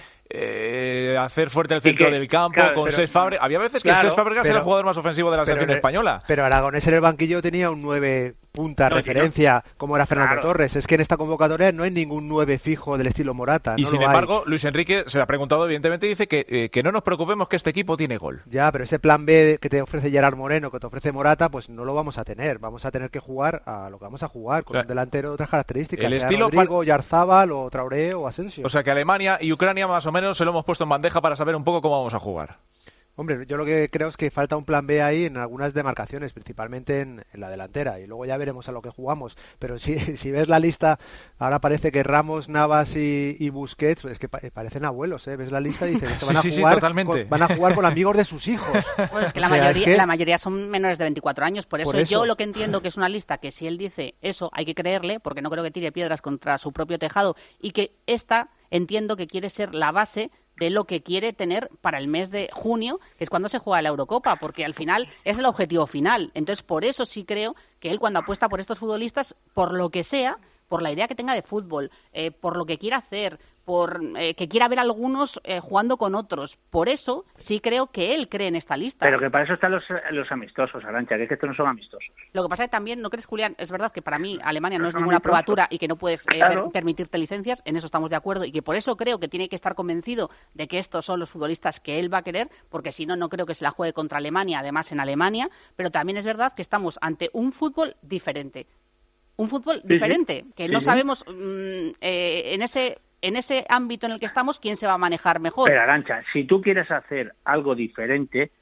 eh, hacer fuerte el centro que- del campo, claro, con pero- Cesc Fábregas. Había veces que Claro, Cesc Fábregas era pero- el jugador más ofensivo de la pero selección re- española. Pero Aragonés en el banquillo tenía un nueve punta No, referencia, como era Fernando Claro. Torres. Es que en esta convocatoria no hay ningún nueve fijo del estilo Morata. Y no sin lo hay. embargo, Luis Enrique se le ha preguntado, evidentemente, y dice que, eh, que no nos preocupemos que este equipo tiene gol. Ya, pero ese plan B que te ofrece Gerard Moreno, que te ofrece Morata, pues no lo vamos a tener. Vamos a tener que jugar a lo que vamos a jugar, con O sea, un delantero de otras características. el sea estilo Rodrigo, Yarzábal o Traoré o Asensio. O sea que Alemania y Ucrania más o menos se lo hemos puesto en bandeja para saber un poco cómo vamos a jugar. Hombre, yo lo que creo es que falta un plan B ahí en algunas demarcaciones, principalmente en, en la delantera, y luego ya veremos a lo que jugamos. Pero si, si ves la lista, ahora parece que Ramos, Navas y, y Busquets, es que pa- parecen abuelos, ¿eh? Ves la lista y dices, esto van, Sí, a sí, sí, jugar totalmente. con, van a jugar con amigos de sus hijos. Bueno, es que la O sea, mayoría, es que- la mayoría son menores de veinticuatro años, por eso, Por eso. yo lo que entiendo que es una lista que si él dice eso hay que creerle, porque no creo que tire piedras contra su propio tejado, y que esta entiendo que quiere ser la base de lo que quiere tener para el mes de junio, que es cuando se juega la Eurocopa, porque al final es el objetivo final. Entonces, por eso sí creo que él cuando apuesta por estos futbolistas, por lo que sea, por la idea que tenga de fútbol, eh, por lo que quiera hacer, por eh, que quiera ver a algunos eh, jugando con otros, por eso sí creo que él cree en esta lista. Pero que para eso están los, los amistosos, Arantxa, que es que estos no son amistosos. Lo que pasa es que también, ¿no crees, Julián? Es verdad que para mí Alemania no es son ninguna amistosos. probatura y que no puedes eh, Claro. per- permitirte licencias, en eso estamos de acuerdo, y que por eso creo que tiene que estar convencido de que estos son los futbolistas que él va a querer, porque si no, no creo que se la juegue contra Alemania, además en Alemania, pero también es verdad que estamos ante un fútbol diferente. Un fútbol diferente, que Sí, no sí. sabemos mm, eh, en ese en ese ámbito en el que estamos quién se va a manejar mejor. Pero Arantxa, si tú quieres hacer algo diferente,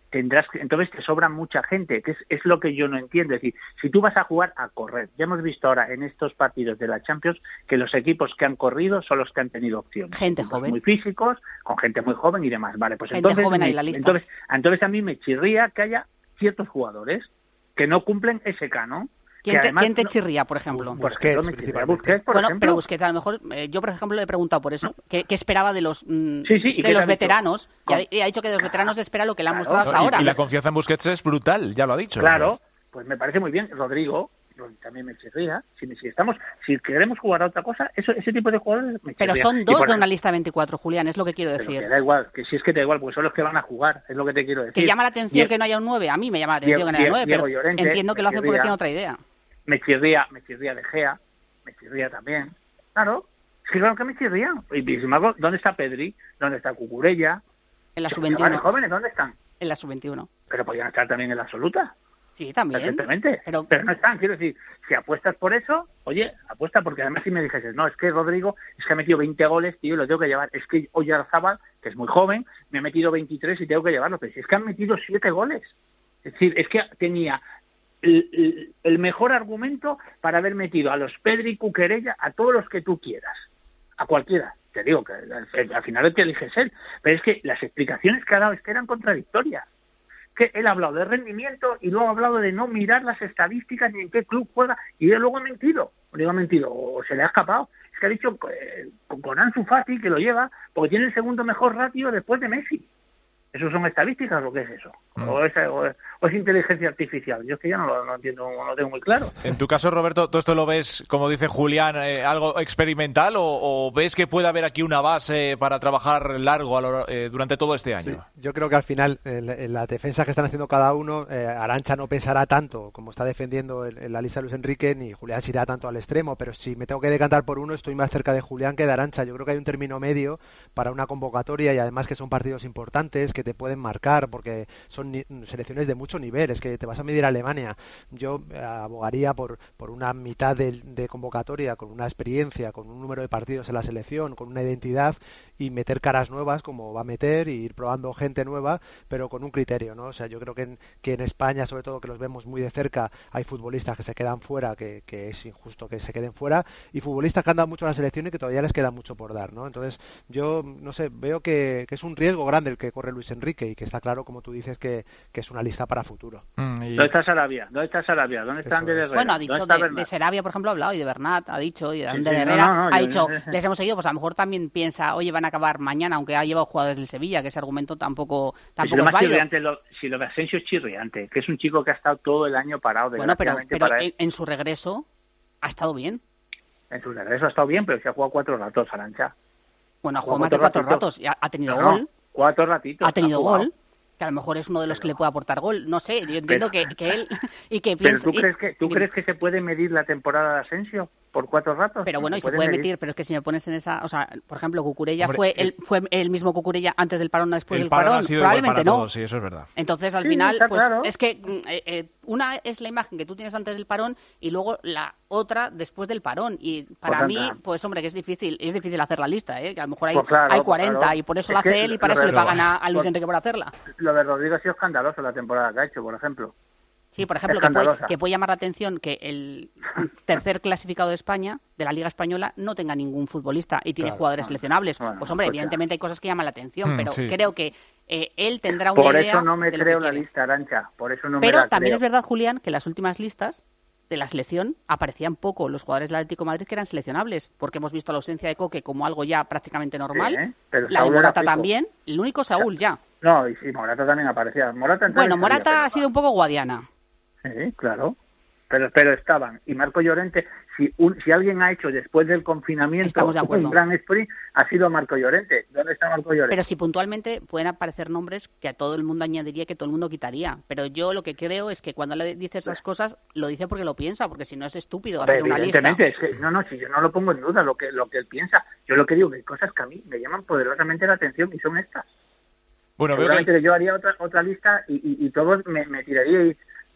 tendrás que, entonces te sobra mucha gente, que es, es lo que yo no entiendo. Es decir, si tú vas a jugar a correr, ya hemos visto ahora en estos partidos de la Champions que los equipos que han corrido son los que han tenido opciones. Gente equipos joven. Muy físicos, con gente muy joven y demás. Vale, pues gente entonces, joven ahí me, en la lista. entonces, entonces a mí me chirría que haya ciertos jugadores que no cumplen ese canon. ¿Quién te, además, ¿Quién te no, chirría, por ejemplo? Busquets, por ejemplo, Busquets, por bueno, ejemplo. pero Busquets, a lo mejor, eh, yo por ejemplo le he preguntado por eso, ¿qué, qué esperaba de los mm, sí, sí, de los veteranos? Y, ha, y ha dicho que de los veteranos claro, espera lo que le han claro, mostrado hasta y, ahora. Y la confianza en Busquets es brutal, ya lo ha dicho. Claro, o sea. pues me parece muy bien. Rodrigo, también me chirría. Si, si estamos, si queremos jugar a otra cosa, eso, ese tipo de jugadores me Pero chirría. son dos por, de una lista veinticuatro, Julián, es lo que quiero pero decir. Que da igual, que si es que te da igual, porque son los que van a jugar, es lo que te quiero decir. Que llama la atención Die- que no haya un nueve, a mí me llama la atención Die- que no haya nueve, Diego pero Llorente, entiendo que lo hacen porque chirría. tienen otra idea. Me chirría, me chirría De Gea, me chirría también. Claro, es que claro que me chirría. Y sin embargo, ¿dónde está Pedri? ¿Dónde está Cucurella? En la Los sub veintiuno. chavales jóvenes, ¿dónde están? En la sub veintiuno. Pero podrían estar también en la absoluta. Sí, también. Perfectamente. Pero... pero no están, quiero decir, si apuestas por eso, oye, apuesta, porque además si me dijeses, no, es que Rodrigo es que ha metido veinte goles, tío, y lo tengo que llevar. Es que Oyarzabal, que es muy joven, me ha metido veintitrés y tengo que llevarlo. Pero si es que han metido siete goles. Es decir, es que tenía el, el, el mejor argumento para haber metido a los Pedri, Cucurella, a todos los que tú quieras. A cualquiera. Te digo que al, al final el que eliges él. Pero es que las explicaciones que ha dado es que eran contradictorias. Que él ha hablado de rendimiento y luego ha hablado de no mirar las estadísticas ni en qué club juega, y él luego ha mentido, o digo ha mentido, o se le ha escapado. Es que ha dicho eh, con, con Ansu Fati, que lo lleva, porque tiene el segundo mejor ratio después de Messi. ¿Eso son estadísticas o qué es eso? Mm. ¿O, es, o, es, ¿O es inteligencia artificial? Yo es que ya no lo no entiendo, no lo tengo muy claro. En tu caso, Roberto, ¿tú esto lo ves, como dice Julián, eh, algo experimental o, o ves que puede haber aquí una base para trabajar largo a lo, eh, durante todo este año? Sí, yo creo que al final, en, en la defensa que están haciendo cada uno, eh, Arantxa no pesará tanto como está defendiendo en, en la lista Luis Enrique, ni Julián se irá tanto al extremo, pero si me tengo que decantar por uno, estoy más cerca de Julián que de Arantxa. Yo creo que hay un término medio para una convocatoria y además que son partidos importantes que te pueden marcar, porque son ni, selecciones de mucho nivel, es que te vas a medir a Alemania. Yo eh, abogaría por, por una mitad de, de convocatoria, con una experiencia, con un número de partidos en la selección, con una identidad, y meter caras nuevas como va a meter, y ir probando gente nueva, pero con un criterio, ¿no? O sea, yo creo que en, que en España, sobre todo que los vemos muy de cerca, hay futbolistas que se quedan fuera, que, que es injusto que se queden fuera, y futbolistas que han dado mucho a la selección y que todavía les queda mucho por dar, ¿no? Entonces, yo, no sé, veo que, que es un riesgo grande el que corre Luis Enrique, y que está claro, como tú dices, que, que es una lista para futuro. Mm, y... ¿Dónde está Sarabia? ¿Dónde está Sarabia? ¿Dónde está Ander Herrera? Bueno, ha dicho de, de Sarabia, por ejemplo, ha hablado, y de Bernat ha dicho, y de Ander sí, sí, Herrera no, no, no, ha yo... dicho, les hemos seguido, pues a lo mejor también piensa, oye, van a acabar mañana, aunque ha llevado jugadores del Sevilla, que ese argumento tampoco, tampoco si es válido. Lo, si lo de Asensio es chirriante, que es un chico que ha estado todo el año parado. Bueno, pero, pero para en, en su regreso ha estado bien. En su regreso ha estado bien, pero se ha jugado cuatro ratos, Arantxa. Bueno, ha jugado más de cuatro ratos, y ha, ha tenido no, gol. No, cuatro ratitos. Ha tenido ha gol. Que a lo mejor es uno de los pero, que le puede aportar gol, no sé, yo entiendo pero, que, que él y que piensa... ¿Pero tú, crees que, ¿tú y, crees que se puede medir la temporada de Asensio por cuatro ratos? Pero bueno, se y se puede medir, medir, pero es que si me pones en esa... O sea, por ejemplo, Cucurella Hombre, fue, el, fue el mismo Cucurella antes del parón, después del parón, parón probablemente no. Todos, sí, eso es verdad. Entonces, al sí, final, pues claro. es que eh, eh, una es la imagen que tú tienes antes del parón y luego la otra después del parón. Y para pues mí, anda. pues hombre, que es difícil, es difícil hacer la lista, ¿eh? Que a lo mejor hay, pues claro, hay cuarenta claro. y por eso es la hace él y para eso le pagan a, a Luis por, Enrique por hacerla. Lo de Rodrigo ha sido escandaloso la temporada que ha hecho, por ejemplo. Sí, por ejemplo, que puede, que puede llamar la atención que el tercer clasificado de España, de la Liga Española, no tenga ningún futbolista y tiene claro, jugadores bueno, seleccionables. Bueno, pues hombre, pues evidentemente ya. hay cosas que llaman la atención, mm, pero sí. creo que eh, él tendrá una por idea. Por eso no me de creo lo la quiere. lista, Arantxa, por eso no pero me la también creo. es verdad, Julián, que en las últimas listas de la selección aparecían poco los jugadores del Atlético de Madrid que eran seleccionables, porque hemos visto la ausencia de Coque como algo ya prácticamente normal, sí, ¿eh? pero la Saúl de Morata también, el único Saúl ya. No, y sí, Morata también aparecía. Morata bueno, Morata sabía, ha sido un poco guadiana. Sí, claro. Pero, pero estaban. Y Marco Llorente, si un, si alguien ha hecho después del confinamiento un gran sprint, ha sido Marco Llorente. ¿Dónde está Marco Llorente? Pero si puntualmente pueden aparecer nombres que a todo el mundo añadiría, que todo el mundo quitaría. Pero yo lo que creo es que cuando le dice esas cosas, lo dice porque lo piensa, porque si no es estúpido hacer una lista. Evidentemente, es que, no, no, si yo no lo pongo en duda lo que, lo que él piensa. Yo lo que digo, que hay cosas que a mí me llaman poderosamente la atención y son estas. Bueno, Seguramente veo que... yo haría otra otra lista y, y, y todos me, me tiraríais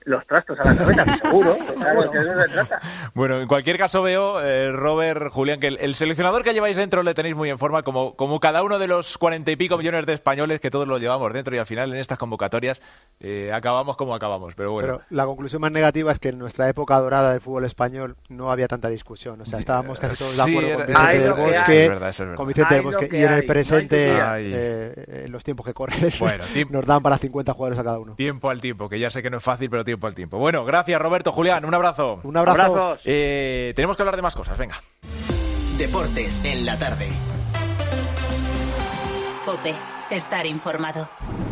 los trastos a la cabeza, seguro. Claro, que eso se trata. Bueno, en cualquier caso veo, eh, Robert, Julián, que el, el seleccionador que lleváis dentro le tenéis muy en forma, como, como cada uno de los cuarenta y pico millones de españoles que todos lo llevamos dentro, y al final en estas convocatorias eh, acabamos como acabamos, pero bueno. Pero la conclusión más negativa es que en nuestra época dorada del fútbol español no había tanta discusión, o sea, estábamos casi todos de acuerdo sí, con Vicente del Bosque, es verdad, es verdad. con Vicente del Bosque, y en el presente, no eh, en los tiempos que corren, bueno, nos dan para cincuenta jugadores a cada uno. Tiempo al tiempo, que ya sé que no es fácil, pero tiempo al tiempo. Bueno, gracias Roberto, Julián, un abrazo. Un abrazo. Eh, tenemos que hablar de más cosas, venga. Deportes en la tarde. COPE, estar informado.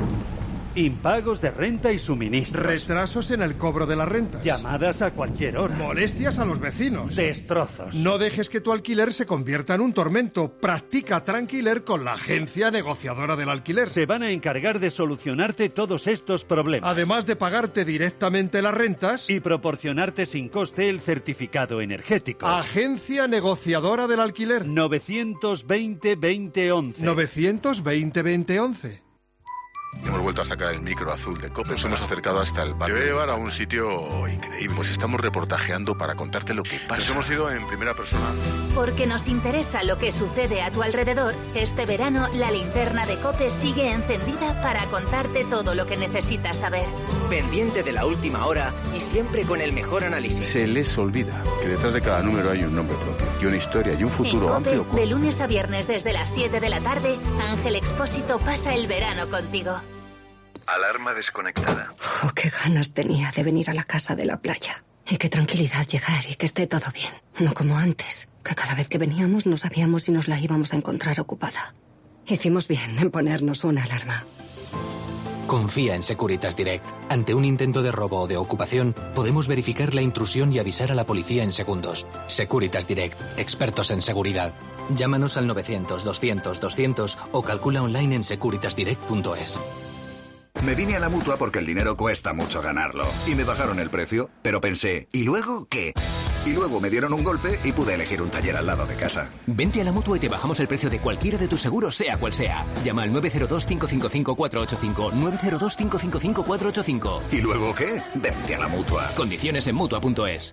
Impagos de renta y suministros. Retrasos en el cobro de las rentas. Llamadas a cualquier hora. Molestias a los vecinos. Destrozos. No dejes que tu alquiler se convierta en un tormento. Practica Tranquiler con la agencia negociadora del alquiler. Se van a encargar de solucionarte todos estos problemas. Además de pagarte directamente las rentas y proporcionarte sin coste el certificado energético. Agencia negociadora del alquiler. novecientos veinte veinte once. novecientos veinte veinte once. Hemos vuelto a sacar el micro azul de COPE, nos hemos acercado hasta el barrio. Te voy a llevar a un sitio increíble, pues estamos reportajeando para contarte lo que pasa. Nos hemos ido en primera persona. Porque nos interesa lo que sucede a tu alrededor, este verano la linterna de COPE sigue encendida para contarte todo lo que necesitas saber. Pendiente de la última hora y siempre con el mejor análisis. Se les olvida que detrás de cada número hay un nombre propio, y una historia y un futuro en amplio. COPE, de lunes a viernes desde las siete de la tarde, Ángel Expósito pasa el verano contigo. Alarma desconectada. Oh, qué ganas tenía de venir a la casa de la playa. Y qué tranquilidad llegar y que esté todo bien. No como antes, que cada vez que veníamos no sabíamos si nos la íbamos a encontrar ocupada. Hicimos bien en ponernos una alarma. Confía en Securitas Direct. Ante un intento de robo o de ocupación, podemos verificar la intrusión y avisar a la policía en segundos. Securitas Direct, expertos en seguridad. Llámanos al novecientos doscientos doscientos o calcula online en securitas direct punto es. Me vine a la Mutua porque el dinero cuesta mucho ganarlo. Y me bajaron el precio, pero pensé, ¿y luego qué? Y luego me dieron un golpe y pude elegir un taller al lado de casa. Vente a la Mutua y te bajamos el precio de cualquiera de tus seguros, sea cual sea. Llama al nueve cero dos, cinco cinco cinco, cuatro ocho cinco, nueve cero dos, cinco cinco cinco, cuatro ocho cinco. ¿Y luego qué? Vente a la Mutua. Condiciones en Mutua punto es.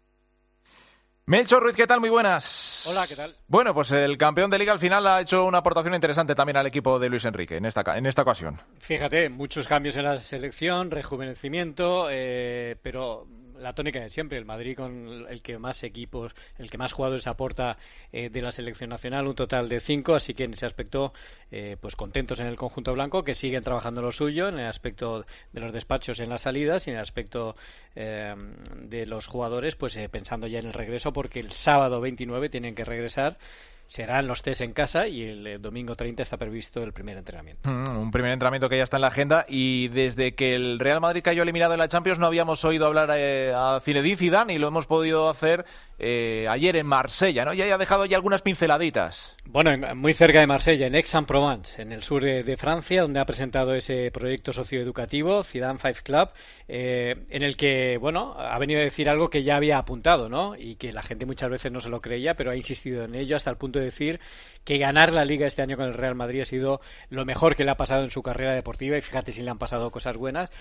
Melchor Ruiz, ¿qué tal? Muy buenas. Hola, ¿qué tal? Bueno, pues el campeón de Liga al final ha hecho una aportación interesante también al equipo de Luis Enrique en esta, en esta ocasión. Fíjate, muchos cambios en la selección, rejuvenecimiento, eh, pero la tónica de siempre, el Madrid con el que más equipos, el que más jugadores aporta eh, de la selección nacional, un total de cinco, así que en ese aspecto eh, pues contentos en el conjunto blanco, que siguen trabajando lo suyo, en el aspecto de los despachos en las salidas y en el aspecto eh, de los jugadores, pues eh, pensando ya en el regreso, porque el sábado veintinueve tienen que regresar. Serán los test en casa y el eh, domingo treinta está previsto el primer entrenamiento. Mm, un primer entrenamiento que ya está en la agenda, y desde que el Real Madrid cayó eliminado en la Champions no habíamos oído hablar eh, a Zinedine Zidane, y lo hemos podido hacer eh, ayer en Marsella, ¿no? Y ahí ha dejado ya algunas pinceladitas. Bueno, en, muy cerca de Marsella, en Aix-en-Provence, en el sur de, de Francia, donde ha presentado ese proyecto socioeducativo, Zidane Five Club, eh, en el que, bueno, ha venido a decir algo que ya había apuntado, ¿no? Y que la gente muchas veces no se lo creía, pero ha insistido en ello hasta el punto de decir que ganar la Liga este año con el Real Madrid ha sido lo mejor que le ha pasado en su carrera deportiva, y fíjate si le han pasado cosas buenas,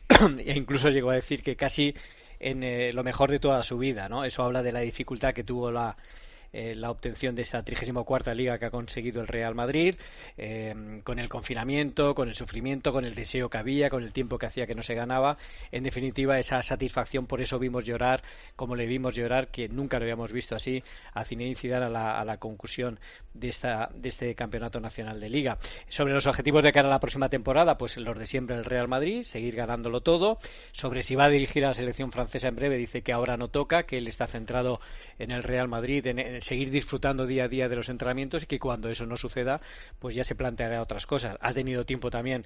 e incluso llegó a decir que casi en eh, lo mejor de toda su vida, ¿no? Eso habla de la dificultad que tuvo la Eh, la obtención de esta trigésima cuarta liga que ha conseguido el Real Madrid, eh, con el confinamiento, con el sufrimiento, con el deseo que había, con el tiempo que hacía que no se ganaba. En definitiva, esa satisfacción, por eso vimos llorar, como le vimos llorar, que nunca lo habíamos visto así, a Zinedine Zidane a la, a la conclusión de, esta, de este campeonato nacional de liga. Sobre los objetivos de cara a la próxima temporada, pues los de siempre el Real Madrid, seguir ganándolo todo. Sobre si va a dirigir a la selección francesa en breve, dice que ahora no toca, que él está centrado en el Real Madrid, en, en seguir disfrutando día a día de los entrenamientos, y que cuando eso no suceda, pues ya se planteará otras cosas. Ha tenido tiempo también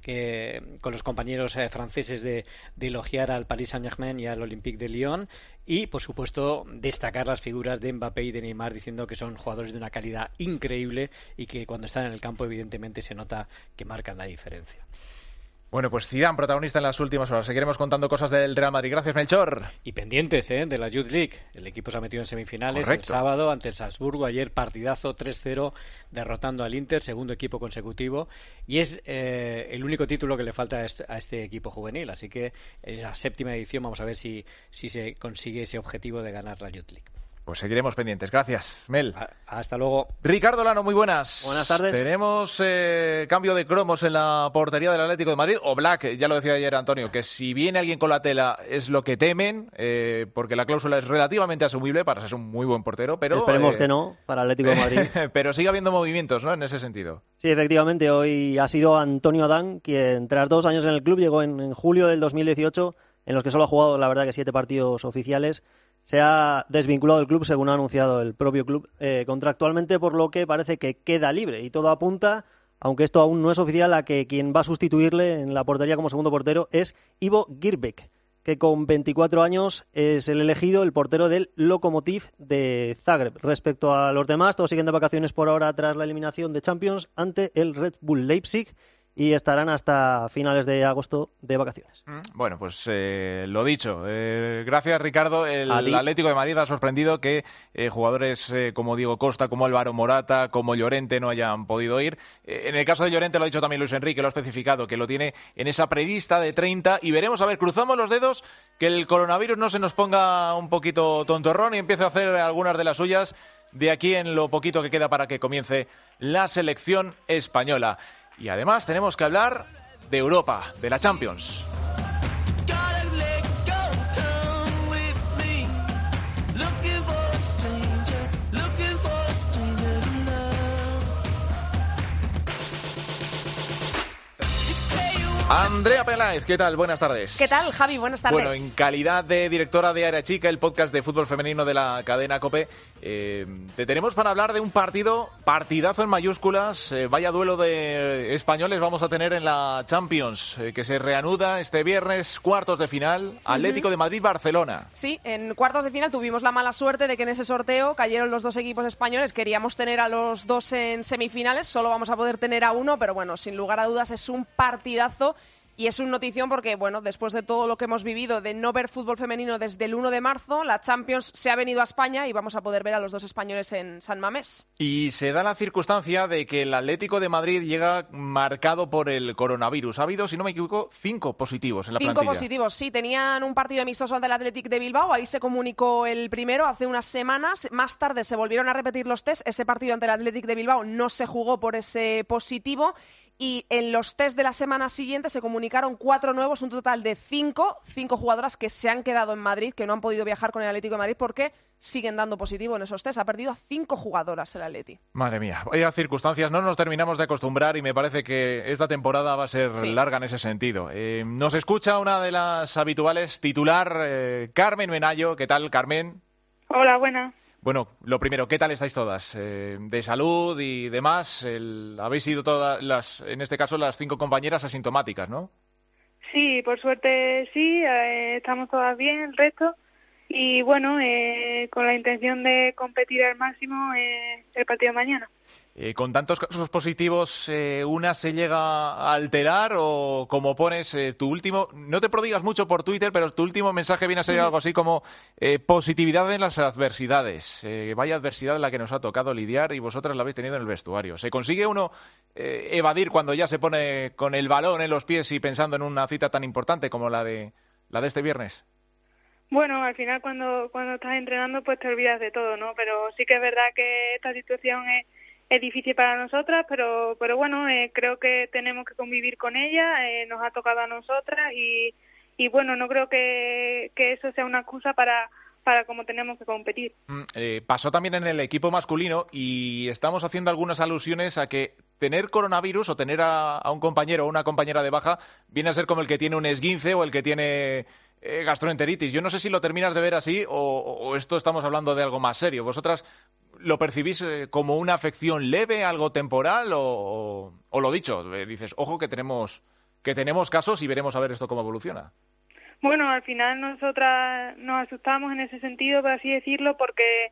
eh, con los compañeros eh, franceses de, de elogiar al Paris Saint-Germain y al Olympique de Lyon, y por supuesto destacar las figuras de Mbappé y de Neymar, diciendo que son jugadores de una calidad increíble y que cuando están en el campo evidentemente se nota que marcan la diferencia. Bueno, pues Zidane, protagonista en las últimas horas. Seguiremos contando cosas del Real Madrid. Gracias, Melchor. Y pendientes ¿eh? de la Youth League. El equipo se ha metido en semifinales. Correcto. El sábado ante el Salzburgo. Ayer partidazo tres cero, derrotando al Inter, segundo equipo consecutivo. Y es eh, el único título que le falta a este, a este equipo juvenil. Así que en la séptima edición vamos a ver si, si se consigue ese objetivo de ganar la Youth League. Pues seguiremos pendientes. Gracias, Mel. Hasta luego. Ricardo Lano, muy buenas. Buenas tardes. Tenemos eh, cambio de cromos en la portería del Atlético de Madrid. O Black, ya lo decía ayer Antonio, que si viene alguien con la tela es lo que temen, eh, porque la cláusula es relativamente asumible para ser un muy buen portero. Pero esperemos eh, que no, para el Atlético de Madrid. Pero sigue habiendo movimientos, ¿no? En ese sentido. Sí, efectivamente. Hoy ha sido Antonio Adán quien, tras dos años en el club, llegó en, en julio del dos mil dieciocho, en los que solo ha jugado, la verdad, que siete partidos oficiales. Se ha desvinculado del club, según ha anunciado el propio club, eh, contractualmente, por lo que parece que queda libre. Y todo apunta, aunque esto aún no es oficial, a que quien va a sustituirle en la portería como segundo portero es Ivo Girbek, que con veinticuatro años es el elegido, el portero del Lokomotiv de Zagreb. Respecto a los demás, todos siguen de vacaciones por ahora tras la eliminación de Champions ante el Red Bull Leipzig, y estarán hasta finales de agosto de vacaciones. Bueno, pues eh, lo dicho. Eh, gracias, Ricardo. El Atlético de Madrid ha sorprendido que eh, jugadores eh, como Diego Costa, como Álvaro Morata, como Llorente no hayan podido ir. Eh, en el caso de Llorente lo ha dicho también Luis Enrique, lo ha especificado, que lo tiene en esa prelista de treinta. Y veremos, a ver, cruzamos los dedos, que el coronavirus no se nos ponga un poquito tontorrón y empiece a hacer algunas de las suyas de aquí en lo poquito que queda para que comience la selección española. Y además tenemos que hablar de Europa, de la Champions. Andrea Peláez, ¿qué tal? Buenas tardes. ¿Qué tal, Javi? Buenas tardes. Bueno, en calidad de directora de Área Chica, el podcast de fútbol femenino de la cadena COPE, eh, te tenemos para hablar de un partido, partidazo en mayúsculas, eh, vaya duelo de españoles vamos a tener en la Champions, eh, que se reanuda este viernes, cuartos de final, Atlético uh-huh. de Madrid-Barcelona. Sí, en cuartos de final tuvimos la mala suerte de que en ese sorteo cayeron los dos equipos españoles, queríamos tener a los dos en semifinales, solo vamos a poder tener a uno, pero bueno, sin lugar a dudas es un partidazo. Y es un notición porque, bueno, después de todo lo que hemos vivido de no ver fútbol femenino desde el uno de marzo, la Champions se ha venido a España y vamos a poder ver a los dos españoles en San Mamés. Y se da la circunstancia de que el Atlético de Madrid llega marcado por el coronavirus. Ha habido, si no me equivoco, cinco positivos en la cinco plantilla. Cinco positivos, sí. Tenían un partido amistoso ante el Athletic de Bilbao. Ahí se comunicó el primero hace unas semanas. Más tarde se volvieron a repetir los test. Ese partido ante el Athletic de Bilbao no se jugó por ese positivo. Y en los test de la semana siguiente se comunicaron cuatro nuevos, un total de cinco, cinco jugadoras que se han quedado en Madrid, que no han podido viajar con el Atlético de Madrid porque siguen dando positivo en esos test. Ha perdido a cinco jugadoras el Atleti. Madre mía, vaya circunstancias, no nos terminamos de acostumbrar y me parece que esta temporada va a ser sí. larga en ese sentido. Eh, nos escucha una de las habituales, titular, eh, Carmen Menayo. ¿Qué tal, Carmen? Hola, buena. Bueno, lo primero, ¿qué tal estáis todas? Eh, de salud y demás, el, habéis sido todas las, en este caso, las cinco compañeras asintomáticas, ¿no? Sí, por suerte sí, eh, estamos todas bien, el resto. Y bueno, eh, con la intención de competir al máximo eh, el partido de mañana. Eh, ¿Con tantos casos positivos, eh, una se llega a alterar o como pones eh, tu último, no te prodigas mucho por Twitter, pero tu último mensaje viene a ser algo así como eh, positividad en las adversidades? Eh, vaya adversidad la que nos ha tocado lidiar y vosotras la habéis tenido en el vestuario. ¿Se consigue uno eh, evadir cuando ya se pone con el balón en los pies y pensando en una cita tan importante como la de la de este viernes? Bueno, al final cuando, cuando estás entrenando pues te olvidas de todo, ¿no? Pero sí que es verdad que esta situación es Es difícil para nosotras, pero pero bueno, eh, creo que tenemos que convivir con ella, eh, nos ha tocado a nosotras y, y bueno, no creo que, que eso sea una excusa para, para cómo tenemos que competir. Mm, eh, pasó también en el equipo masculino y estamos haciendo algunas alusiones a que tener coronavirus o tener a, a un compañero o una compañera de baja viene a ser como el que tiene un esguince o el que tiene eh, gastroenteritis. Yo no sé si lo terminas de ver así o, o esto estamos hablando de algo más serio. ¿Vosotras lo percibís eh, como una afección leve, algo temporal o, o, o lo dicho, eh, dices, ojo que tenemos que tenemos casos y veremos a ver esto cómo evoluciona? Bueno, al final nosotras nos asustamos en ese sentido, por así decirlo, porque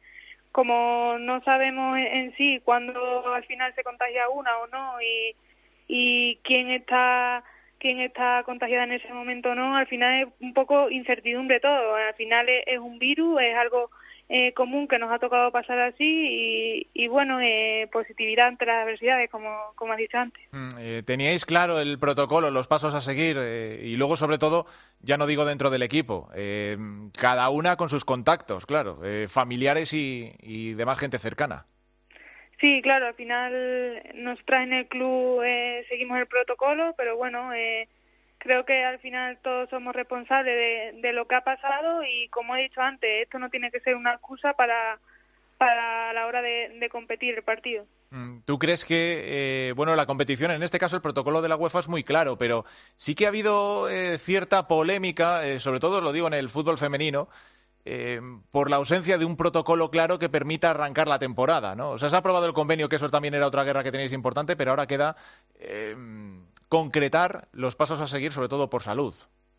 como no sabemos en sí cuándo al final se contagia una o no y, y quién está quién está contagiada en ese momento o no. Al final es un poco incertidumbre todo. Al final es, es un virus, es algo eh, común que nos ha tocado pasar así y, y bueno, eh, positividad ante las adversidades, como, como has dicho antes. Mm, eh, ¿Teníais claro el protocolo, los pasos a seguir? Eh, y luego, sobre todo, ya no digo dentro del equipo, eh, cada una con sus contactos, claro, eh, familiares y, y demás gente cercana. Sí, claro, al final nosotras en el club eh, seguimos el protocolo, pero bueno, eh, creo que al final todos somos responsables de, de lo que ha pasado y, como he dicho antes, esto no tiene que ser una excusa para, para la hora de, de competir el partido. ¿Tú crees que, eh, bueno, la competición, en este caso el protocolo de la UEFA es muy claro, pero sí que ha habido eh, cierta polémica, eh, sobre todo lo digo en el fútbol femenino, Eh, por la ausencia de un protocolo claro que permita arrancar la temporada, ¿no? O sea, se ha aprobado el convenio, que eso también era otra guerra que tenéis importante, pero ahora queda eh, concretar los pasos a seguir, sobre todo por salud.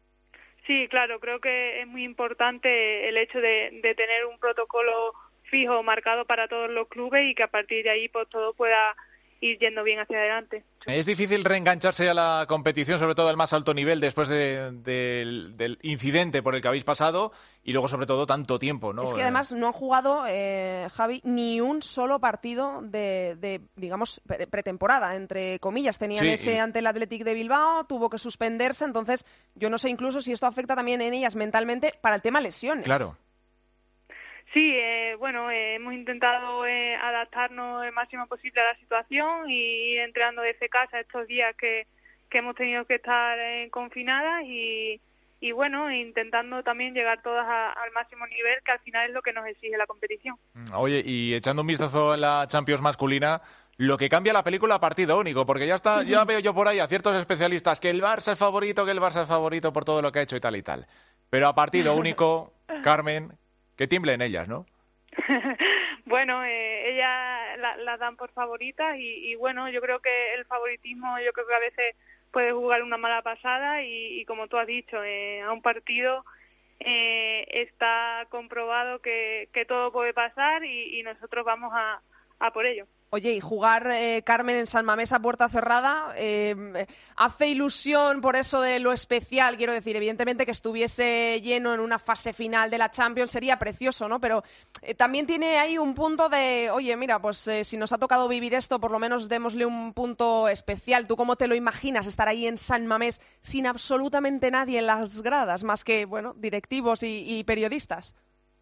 Sí, claro, creo que es muy importante el hecho de, de tener un protocolo fijo, marcado para todos los clubes y que a partir de ahí pues todo pueda ir yendo bien hacia adelante. Es difícil reengancharse a la competición, sobre todo al más alto nivel, después de, de, del incidente por el que habéis pasado y luego, sobre todo, tanto tiempo, ¿no? Es que además no han jugado, eh, Javi, ni un solo partido de, de digamos, pre pretemporada, entre comillas. Tenían sí, ese y... ante el Athletic de Bilbao, tuvo que suspenderse, entonces yo no sé incluso si esto afecta también en ellas mentalmente para el tema lesiones. Claro. Sí, eh, bueno, eh, hemos intentado eh, adaptarnos el máximo posible a la situación y ir entrenando desde casa estos días que, que hemos tenido que estar eh, confinadas y, y, bueno, intentando también llegar todas a, al máximo nivel, que al final es lo que nos exige la competición. Oye, y echando un vistazo en la Champions masculina, lo que cambia la película a partido único, porque ya está, ya veo yo por ahí a ciertos especialistas que el Barça es favorito, que el Barça es favorito por todo lo que ha hecho y tal y tal. Pero a partido único, Carmen... Que tiemblen ellas, ¿no? Bueno, eh, ellas las la dan por favoritas y, y bueno, yo creo que el favoritismo, yo creo que a veces puede jugar una mala pasada y, y como tú has dicho, eh, a un partido eh, está comprobado que, que todo puede pasar y, y nosotros vamos a, a por ello. Oye, y jugar, eh, Carmen, en San Mamés a puerta cerrada, eh, ¿hace ilusión por eso de lo especial? Quiero decir, evidentemente que estuviese lleno en una fase final de la Champions sería precioso, ¿no? Pero eh, también tiene ahí un punto de, oye, mira, pues eh, si nos ha tocado vivir esto, por lo menos démosle un punto especial. ¿Tú cómo te lo imaginas estar ahí en San Mamés sin absolutamente nadie en las gradas, más que, bueno, directivos y, y periodistas?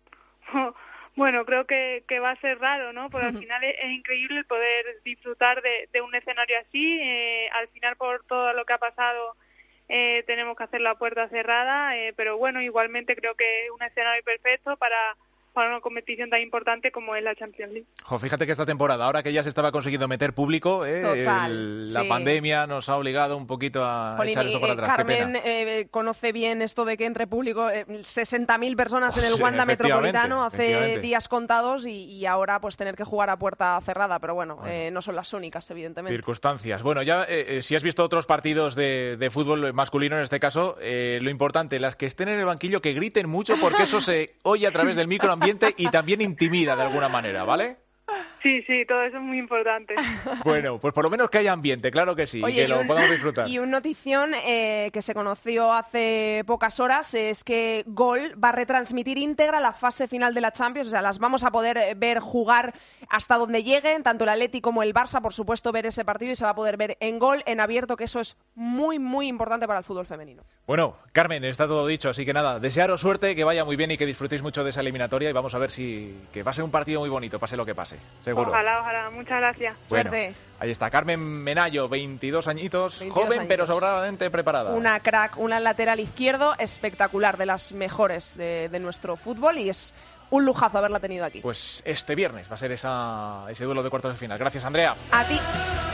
Bueno, creo que, que va a ser raro, ¿no? Porque al final es, es increíble el poder disfrutar de, de un escenario así. Eh, al final, por todo lo que ha pasado, eh, tenemos que hacer la puerta cerrada. Eh, pero bueno, igualmente creo que es un escenario perfecto para, para una competición tan importante como es la Champions League. Jo, fíjate que esta temporada, ahora que ya se estaba consiguiendo meter público, eh, Total, el, la sí. pandemia nos ha obligado un poquito a Jolín, echar esto para eh, atrás. Carmen Qué pena. eh, conoce bien esto de que entre público, eh, sesenta mil personas en el Sí, Wanda efectivamente, Metropolitano hace efectivamente. días contados y, y ahora pues tener que jugar a puerta cerrada, pero bueno, bueno. Eh, no son las únicas, evidentemente. Circunstancias. Bueno, ya eh, eh, si has visto otros partidos de, de fútbol masculino en este caso, eh, lo importante, las que estén en el banquillo, que griten mucho porque eso se oye a través del microambiente y también intimida de alguna manera, ¿vale? Sí, sí, todo eso es muy importante. Bueno, pues por lo menos que haya ambiente, claro que sí, Oye, y que y lo un, podamos disfrutar. Y una notición eh, que se conoció hace pocas horas es que Gol va a retransmitir íntegra la fase final de la Champions, o sea, las vamos a poder ver jugar hasta donde lleguen, tanto el Atleti como el Barça, por supuesto, ver ese partido y se va a poder ver en Gol, en abierto, que eso es muy, muy importante para el fútbol femenino. Bueno, Carmen, está todo dicho, así que nada, desearos suerte, que vaya muy bien y que disfrutéis mucho de esa eliminatoria y vamos a ver si que va a ser un partido muy bonito, pase lo que pase, seguro. Ojalá, ojalá. Muchas gracias. Bueno, Suerte. Ahí está, Carmen Menayo, veintidós añitos, veintidós joven añitos. pero sobradamente preparada. Una crack, una lateral izquierdo espectacular, de las mejores de, de nuestro fútbol y es un lujazo haberla tenido aquí. Pues este viernes va a ser esa, ese duelo de cuartos de final. Gracias, Andrea. A ti.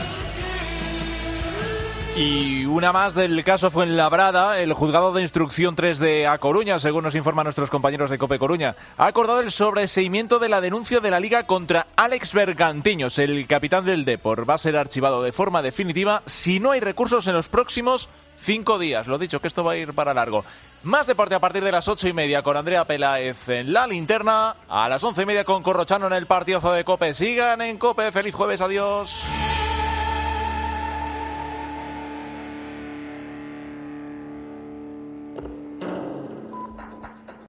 Y una más del caso Fuenlabrada. El juzgado de instrucción tres de A Coruña, según nos informan nuestros compañeros de COPE Coruña, ha acordado el sobreseimiento de la denuncia de la Liga contra Alex Bergantiños, el capitán del Depor. Va a ser archivado de forma definitiva si no hay recursos en los próximos cinco días. Lo dicho, que esto va a ir para largo. Más deporte a partir de las ocho y media con Andrea Peláez en La Linterna. A las once y media con Corrochano en el partidazo de COPE. Sigan en COPE. Feliz jueves. Adiós.